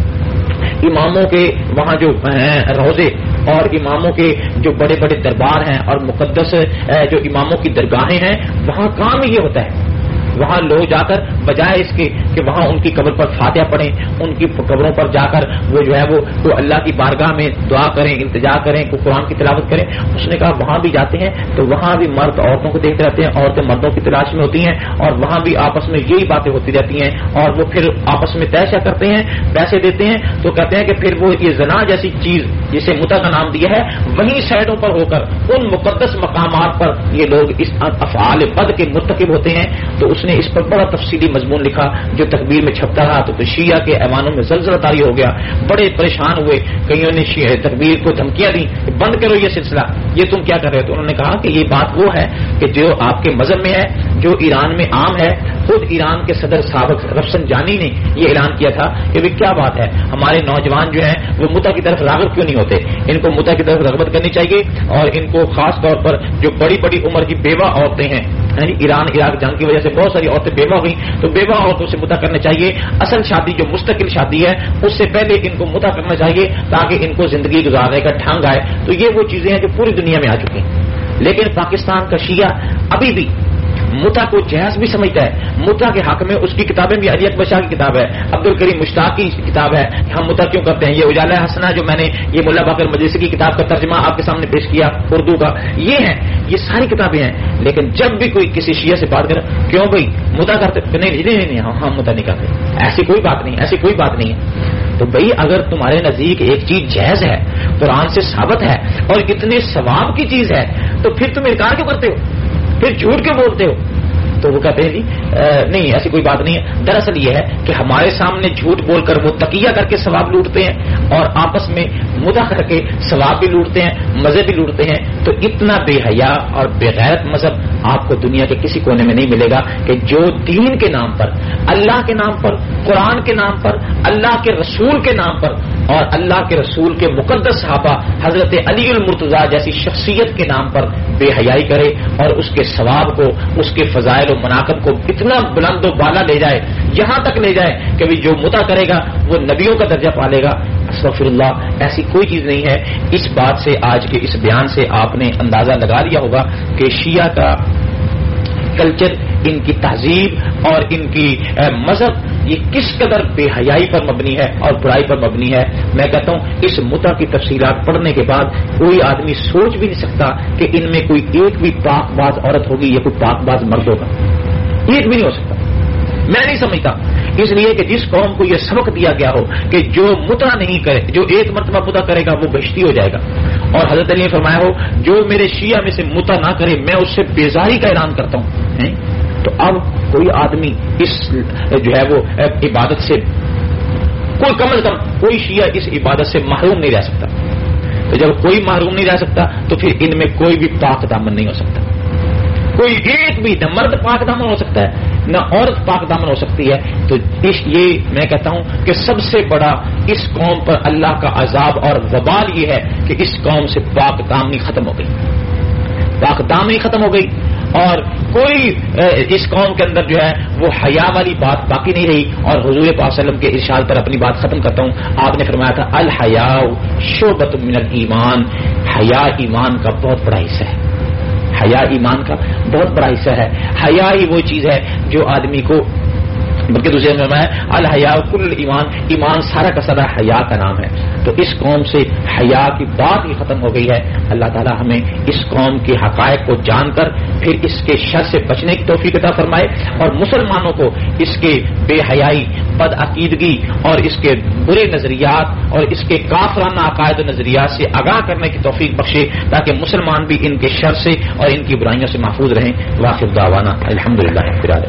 اماموں کے وہاں جو ہیں روضے اور اماموں کے جو بڑے بڑے دربار ہیں اور مقدس جو اماموں کی درگاہیں ہیں, وہاں کام یہ ہوتا ہے. وہاں لوگ جا کر بجائے اس کے کہ وہاں ان کی قبر پر فاتحہ پڑھیں, ان کی قبروں پر جا کر وہ جو ہے وہ تو اللہ کی بارگاہ میں دعا کریں, التجا کریں, کو قرآن کی تلاوت کریں. اس نے کہا وہاں بھی جاتے ہیں تو وہاں بھی مرد عورتوں کو دیکھتے رہتے ہیں, عورتیں مردوں کی تلاش میں ہوتی ہیں, اور وہاں بھی آپس میں یہی باتیں ہوتی رہتی ہیں, اور وہ پھر آپس میں طے کرتے ہیں, پیسے دیتے ہیں. تو کہتے ہیں کہ پھر وہ یہ زنا جیسی چیز جسے متع کا نام دیا ہے وہیں سائڈوں پر ہو کر ان مقدس مقامات پر یہ لوگ اس افعال بد کے مرتکب ہوتے ہیں. تو اس نے اس پر بڑا تفصیلی مضمون لکھا جو تکبیر میں چھپتا رہا. تو شیعہ کے ایوانوں میں زلزلہ طاری ہو گیا, بڑے پریشان ہوئے. کئیوں نے تکبیر کو دھمکیاں دی کہ بند کرو یہ سلسلہ, یہ تم کیا کر رہے ہو. تو انہوں نے کہا کہ یہ بات وہ ہے کہ جو آپ کے مذہب میں ہے, جو ایران میں عام ہے. خود ایران کے صدر سابق رفسنجانی نے یہ اعلان کیا تھا کہ بھی کیا بات ہے, ہمارے نوجوان جو ہیں وہ متع کی طرف راغب کیوں نہیں ہوتے, ان کو متع کی طرف رغبت کرنی چاہیے. اور ان کو خاص طور پر جو بڑی بڑی عمر کی بیوہ عورتیں ہیں, یعنی ایران عراق جنگ کی وجہ سے بہت ساری عورتیں بیوہ ہوئی, تو بیوہ عورتوں سے متع کرنا چاہیے. اصل شادی جو مستقل شادی ہے اس سے پہلے ان کو متع کرنا چاہیے تاکہ ان کو زندگی گزارنے کا ڈھنگ آئے. تو یہ وہ چیزیں ہیں جو پوری دنیا میں آ چکی ہیں. لیکن پاکستان کا شیعہ ابھی بھی متع کو جائز بھی سمجھتا ہے. متع کے حق میں اس کی کتابیں بھی, علی اکبر شاہ کی کتاب ہے, عبد الکریم مشتاق کی کتاب ہے ہم متع کیوں کرتے ہیں, یہ اجالہ حسنہ جو میں نے یہ ملا باقر مجلسی کی کتاب کا ترجمہ آپ کے سامنے پیش کیا اردو کا, یہ ہے, یہ ساری کتابیں ہیں. لیکن جب بھی کوئی کسی شیعہ سے بات کرے کیوں بھائی متع کرتے, نہیں نہیں نہیں ہم متع نہیں کرتے, ایسی کوئی بات نہیں, ایسی کوئی بات نہیں ہے. تو بھائی اگر تمہارے نزدیک ایک چیز جائز ہے, قرآن سے ثابت ہے اور اتنے ثواب کی چیز ہے, تو پھر تم انکار کیوں کرتے ہو, پھر جھوٹ کیوں بولتے ہو. تو وہ کہتے ہیں جی نہیں ایسی کوئی بات نہیں ہے. دراصل یہ ہے کہ ہمارے سامنے جھوٹ بول کر وہ تقیہ کر کے ثواب لوٹتے ہیں اور آپس میں مدح کر کے ثواب بھی لوٹتے ہیں, مزے بھی لوٹتے ہیں. تو اتنا بے حیا اور بے غیرت مذہب آپ کو دنیا کے کسی کونے میں نہیں ملے گا کہ جو دین کے نام پر, اللہ کے نام پر, قرآن کے نام پر, اللہ کے رسول کے نام پر اور اللہ کے رسول کے مقدس صحابہ حضرت علی المرتضیٰ جیسی شخصیت کے نام پر بے حیائی کرے اور اس کے ثواب کو, اس کے فضائل و مناقب کو اتنا بلند و بالا لے جائے, یہاں تک لے جائے کہ بھی جو متع کرے گا وہ نبیوں کا درجہ پا لے گا. استغفر اللہ, ایسی کوئی چیز نہیں ہے. اس بات سے, آج کے اس بیان سے آپ نے اندازہ لگا لیا ہوگا کہ شیعہ کا کلچر, ان کی تہذیب اور ان کی مذہب یہ کس قدر بے حیائی پر مبنی ہے اور برائی پر مبنی ہے. میں کہتا ہوں اس متع کی تفصیلات پڑھنے کے بعد کوئی آدمی سوچ بھی نہیں سکتا کہ ان میں کوئی ایک بھی پاک باز عورت ہوگی یا کوئی پاک باز مرد ہوگا, ایک بھی نہیں ہو سکتا. میں نہیں سمجھتا, اس لیے کہ جس قوم کو یہ سبق دیا گیا ہو کہ جو متع نہیں کرے, جو ایک مرتبہ متع کرے گا وہ بہشتی ہو جائے گا, اور حضرت علی نے فرمایا ہو جو میرے شیعہ میں سے متع نہ کرے میں اس سے بیزاری کا اعلان کرتا ہوں. تو اب کوئی آدمی اس جو ہے وہ عبادت سے, کوئی کم از کم کوئی شیعہ اس عبادت سے محروم نہیں رہ سکتا. تو جب کوئی محروم نہیں رہ سکتا تو پھر ان میں کوئی بھی پاک دامن نہیں ہو سکتا. کوئی ایک بھی, نہ مرد پاک دامن ہو سکتا ہے نہ عورت پاک دامن ہو سکتی ہے. تو اس یہ میں کہتا ہوں کہ سب سے بڑا اس قوم پر اللہ کا عذاب اور وبال یہ ہے کہ اس قوم سے پاک دامنی ختم ہو گئی, پاک دامنی ختم ہو گئی, اور کوئی اس قوم کے اندر جو ہے وہ حیا والی بات باقی نہیں رہی. اور حضور پاک صلی اللہ علیہ وسلم کے ارشاد پر اپنی بات ختم کرتا ہوں. آپ نے فرمایا تھا الحیاء شعبۃ من الایمان, حیا ایمان کا بہت بڑا حصہ ہے. حیا ایمان کا بہت بڑا حصہ ہے. حیا ہی وہ چیز ہے جو آدمی کو, بلکہ دوسرے میں ہے الحیاء کل ایمان, ایمان سارا کا سارا حیا کا نام ہے. تو اس قوم سے حیا کی بات ہی ختم ہو گئی ہے. اللہ تعالی ہمیں اس قوم کے حقائق کو جان کر پھر اس کے شر سے بچنے کی توفیق عطا فرمائے, اور مسلمانوں کو اس کے بے حیائی بد عقیدگی اور اس کے برے نظریات اور اس کے کافرانہ عقائد و نظریات سے آگاہ کرنے کی توفیق بخشے تاکہ مسلمان بھی ان کے شر سے اور ان کی برائیوں سے محفوظ رہیں. واخر دعوانا الحمدللہ رب العالمین.